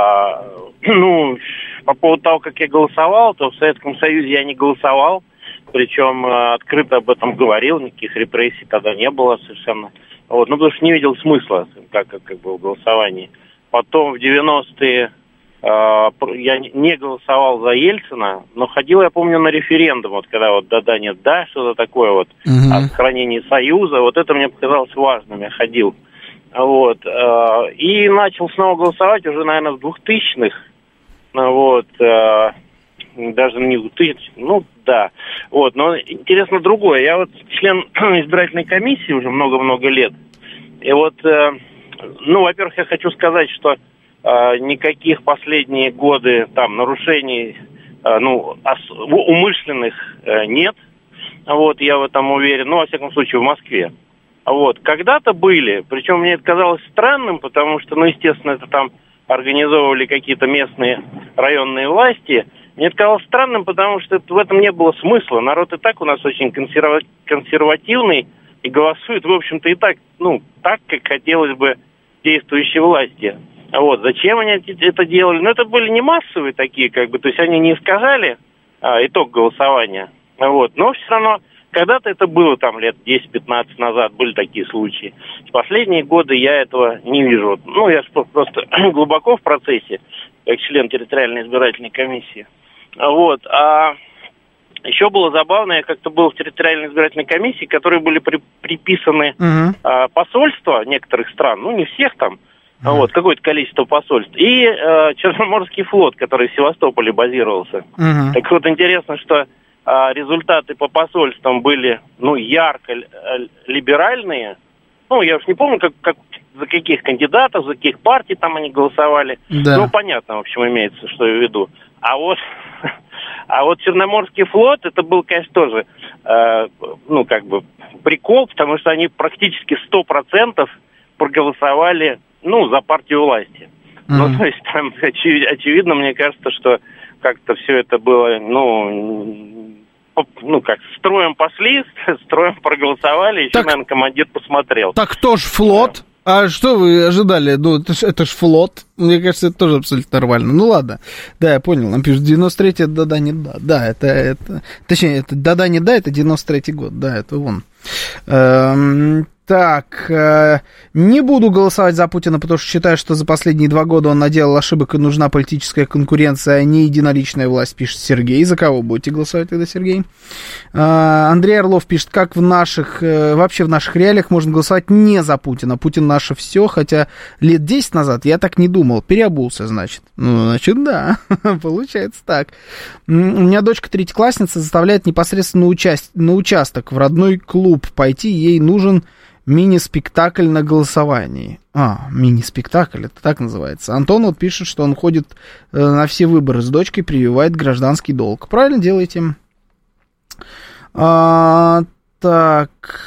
По поводу того, как я голосовал, то в Советском Союзе я не голосовал, причем открыто об этом говорил, никаких репрессий тогда не было совершенно. Вот, потому что не видел смысла, как бы в голосовании. Потом в 90-е я не голосовал за Ельцина, но ходил, я помню, на референдум, вот когда вот да, нет, да, что-то такое вот, о сохранении Союза, вот это мне показалось важным, я ходил. Вот, и начал снова голосовать уже, наверное, в 2000-х. Вот, даже не 2000, ну да. Вот, но интересно другое. Я вот член избирательной комиссии уже много-много лет. И вот, во-первых, я хочу сказать, что никаких последние годы там нарушений, умышленных нет. Вот, я в этом уверен. Ну, во всяком случае, в Москве. Вот, когда-то были, причем мне это казалось странным, потому что, естественно, это там организовывали какие-то местные районные власти. Мне это казалось странным, потому что в этом не было смысла. Народ и так у нас очень консервативный и голосует, в общем-то, и так, так, как хотелось бы действующей власти. Вот, зачем они это делали? Ну, это были не массовые такие, как бы, то есть они не искажали итог голосования. Вот, но все равно, когда-то это было там лет 10-15 назад, были такие случаи. В последние годы я этого не вижу. Ну, я просто глубоко в процессе, как член территориальной избирательной комиссии. Вот, а еще было забавно, я как-то был в территориальной избирательной комиссии, которые были приписаны посольства некоторых стран, ну, не всех там, вот, какое-то количество посольств, и Черноморский флот, который в Севастополе базировался. Так вот, интересно, что результаты по посольствам были, ну, ярко либеральные. Ну, я уж не помню, как за каких кандидатов, за каких партий там они голосовали. Да. Ну, понятно, в общем, имеется, что я в виду. А вот Черноморский флот, это был, конечно, тоже, ну, как бы, прикол, потому что они практически 100% проголосовали, ну, за партию власти. Ну, то есть, там, очевидно, мне кажется, что как-то все это было, ну, как, строем пошли, строем проголосовали, еще, наверное, командир посмотрел. Так кто ж флот? А что вы ожидали? Ну, это ж флот. Мне кажется, это тоже абсолютно нормально. Ну, ладно. Да, я понял. Нам пишут, 93-й, да-да, не да. Да, это... Точнее, это да-да, не да, это 93-й год. Да, это он. Так, не буду голосовать за Путина, потому что считаю, что за последние 2 года он наделал ошибок и нужна политическая конкуренция, а не единоличная власть, пишет Сергей. За кого будете голосовать тогда, Сергей? Андрей Орлов пишет, как вообще в наших реалиях можно голосовать не за Путина. Путин наше все, хотя лет 10 назад я так не думал. Переобулся, значит. Ну, значит, да, получается так. У меня дочка третьеклассница заставляет непосредственно на участок в родной клуб пойти, ей нужен мини-спектакль на голосовании. Мини-спектакль, это так называется. Антон вот пишет, что он ходит на все выборы с дочкой, прививает гражданский долг. Правильно делаете? Так.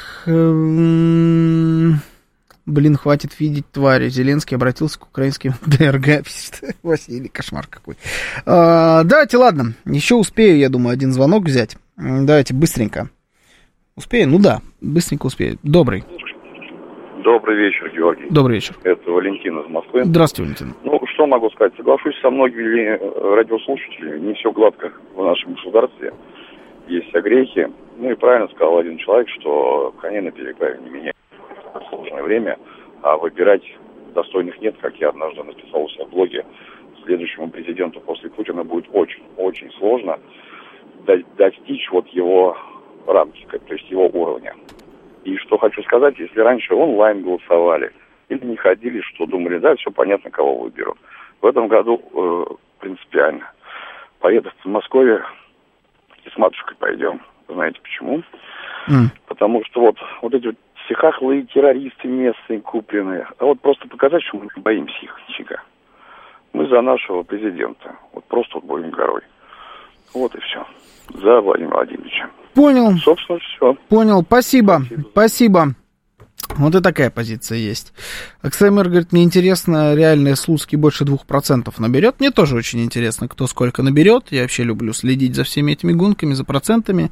Блин, хватит видеть твари. Зеленский обратился к украинским ДРГ, пишет Василий, кошмар какой. Давайте, ладно, еще успею, я думаю, один звонок взять. Давайте быстренько. Успею? Ну да, быстренько успею. Добрый. Добрый вечер, Георгий. Добрый вечер. Это Валентин из Москвы. Здравствуйте, Валентин. Ну, что могу сказать? Соглашусь со многими радиослушателями. Не все гладко в нашем государстве. Есть огрехи. Ну и правильно сказал один человек, что коней на переправе не меняют в сложное время, а выбирать достойных нет, как я однажды написал у себя в блоге. Следующему президенту после Путина будет очень сложно достичь вот его рамки, то есть его уровня. И что хочу сказать, если раньше онлайн голосовали или не ходили, что думали, да, все понятно, кого выберут. В этом году принципиально. Поеду в Подмосковье и с матушкой пойдем. Знаете почему? Потому что вот эти вот всехахлые террористы местные купленные, а вот просто показать, что мы не боимся их нифига. Мы за нашего президента. Вот просто вот будем горой. Вот и все. За Владимира Владимировича. Понял. Собственно, все. Понял. Спасибо. Вот и такая позиция есть. Оксамир говорит, мне интересно, реально Слуцкий больше 2% наберет. Мне тоже очень интересно, кто сколько наберет. Я вообще люблю следить за всеми этими гонками, за процентами.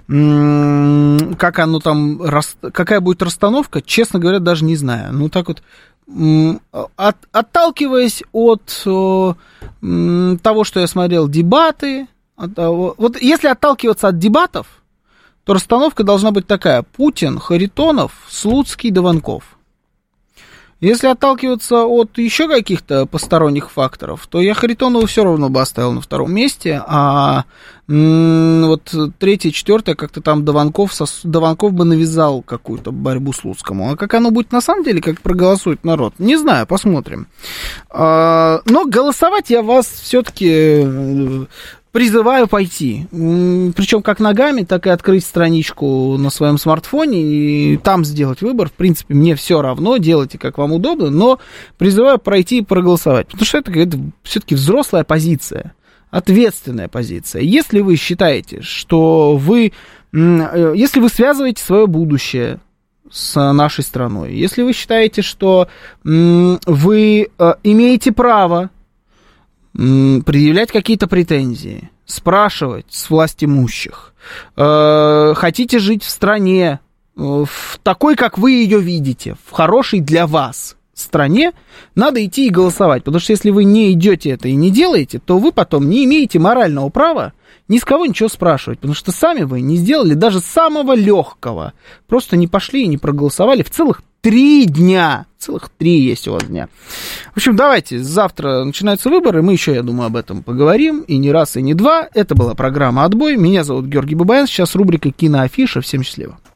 Как оно там, какая будет расстановка, честно говоря, даже не знаю. Ну, так вот, отталкиваясь от того, что я смотрел, дебаты, вот если отталкиваться от дебатов, то расстановка должна быть такая: Путин, Харитонов, Слуцкий, Дованков. Если отталкиваться от еще каких-то посторонних факторов, то я Харитонова все равно бы оставил на втором месте, а вот третье, четвертое, как-то там Дованков бы навязал какую-то борьбу Слуцкому. А как оно будет на самом деле, как проголосует народ, не знаю, посмотрим. Но голосовать я вас все-таки призываю пойти, причем как ногами, так и открыть страничку на своем смартфоне и там сделать выбор. В принципе, мне все равно, делайте как вам удобно, но призываю пройти и проголосовать, потому что это все-таки взрослая позиция, ответственная позиция. Если вы считаете, что если вы связываете свое будущее с нашей страной, если вы считаете, что вы имеете право предъявлять какие-то претензии, спрашивать с властимущих, хотите жить в стране в такой, как вы ее видите, в хорошей для вас, стране надо идти и голосовать. Потому что если вы не идете это и не делаете, то вы потом не имеете морального права ни с кого ничего спрашивать. Потому что сами вы не сделали даже самого легкого. Просто не пошли и не проголосовали в целых 3 дня. Целых 3 есть у вас дня. В общем, давайте, завтра начинаются выборы, мы еще, я думаю, об этом поговорим, и не раз, и не два. Это была программа «Отбой». Меня зовут Георгий Бабаян, сейчас рубрика «Киноафиша». Всем счастливо.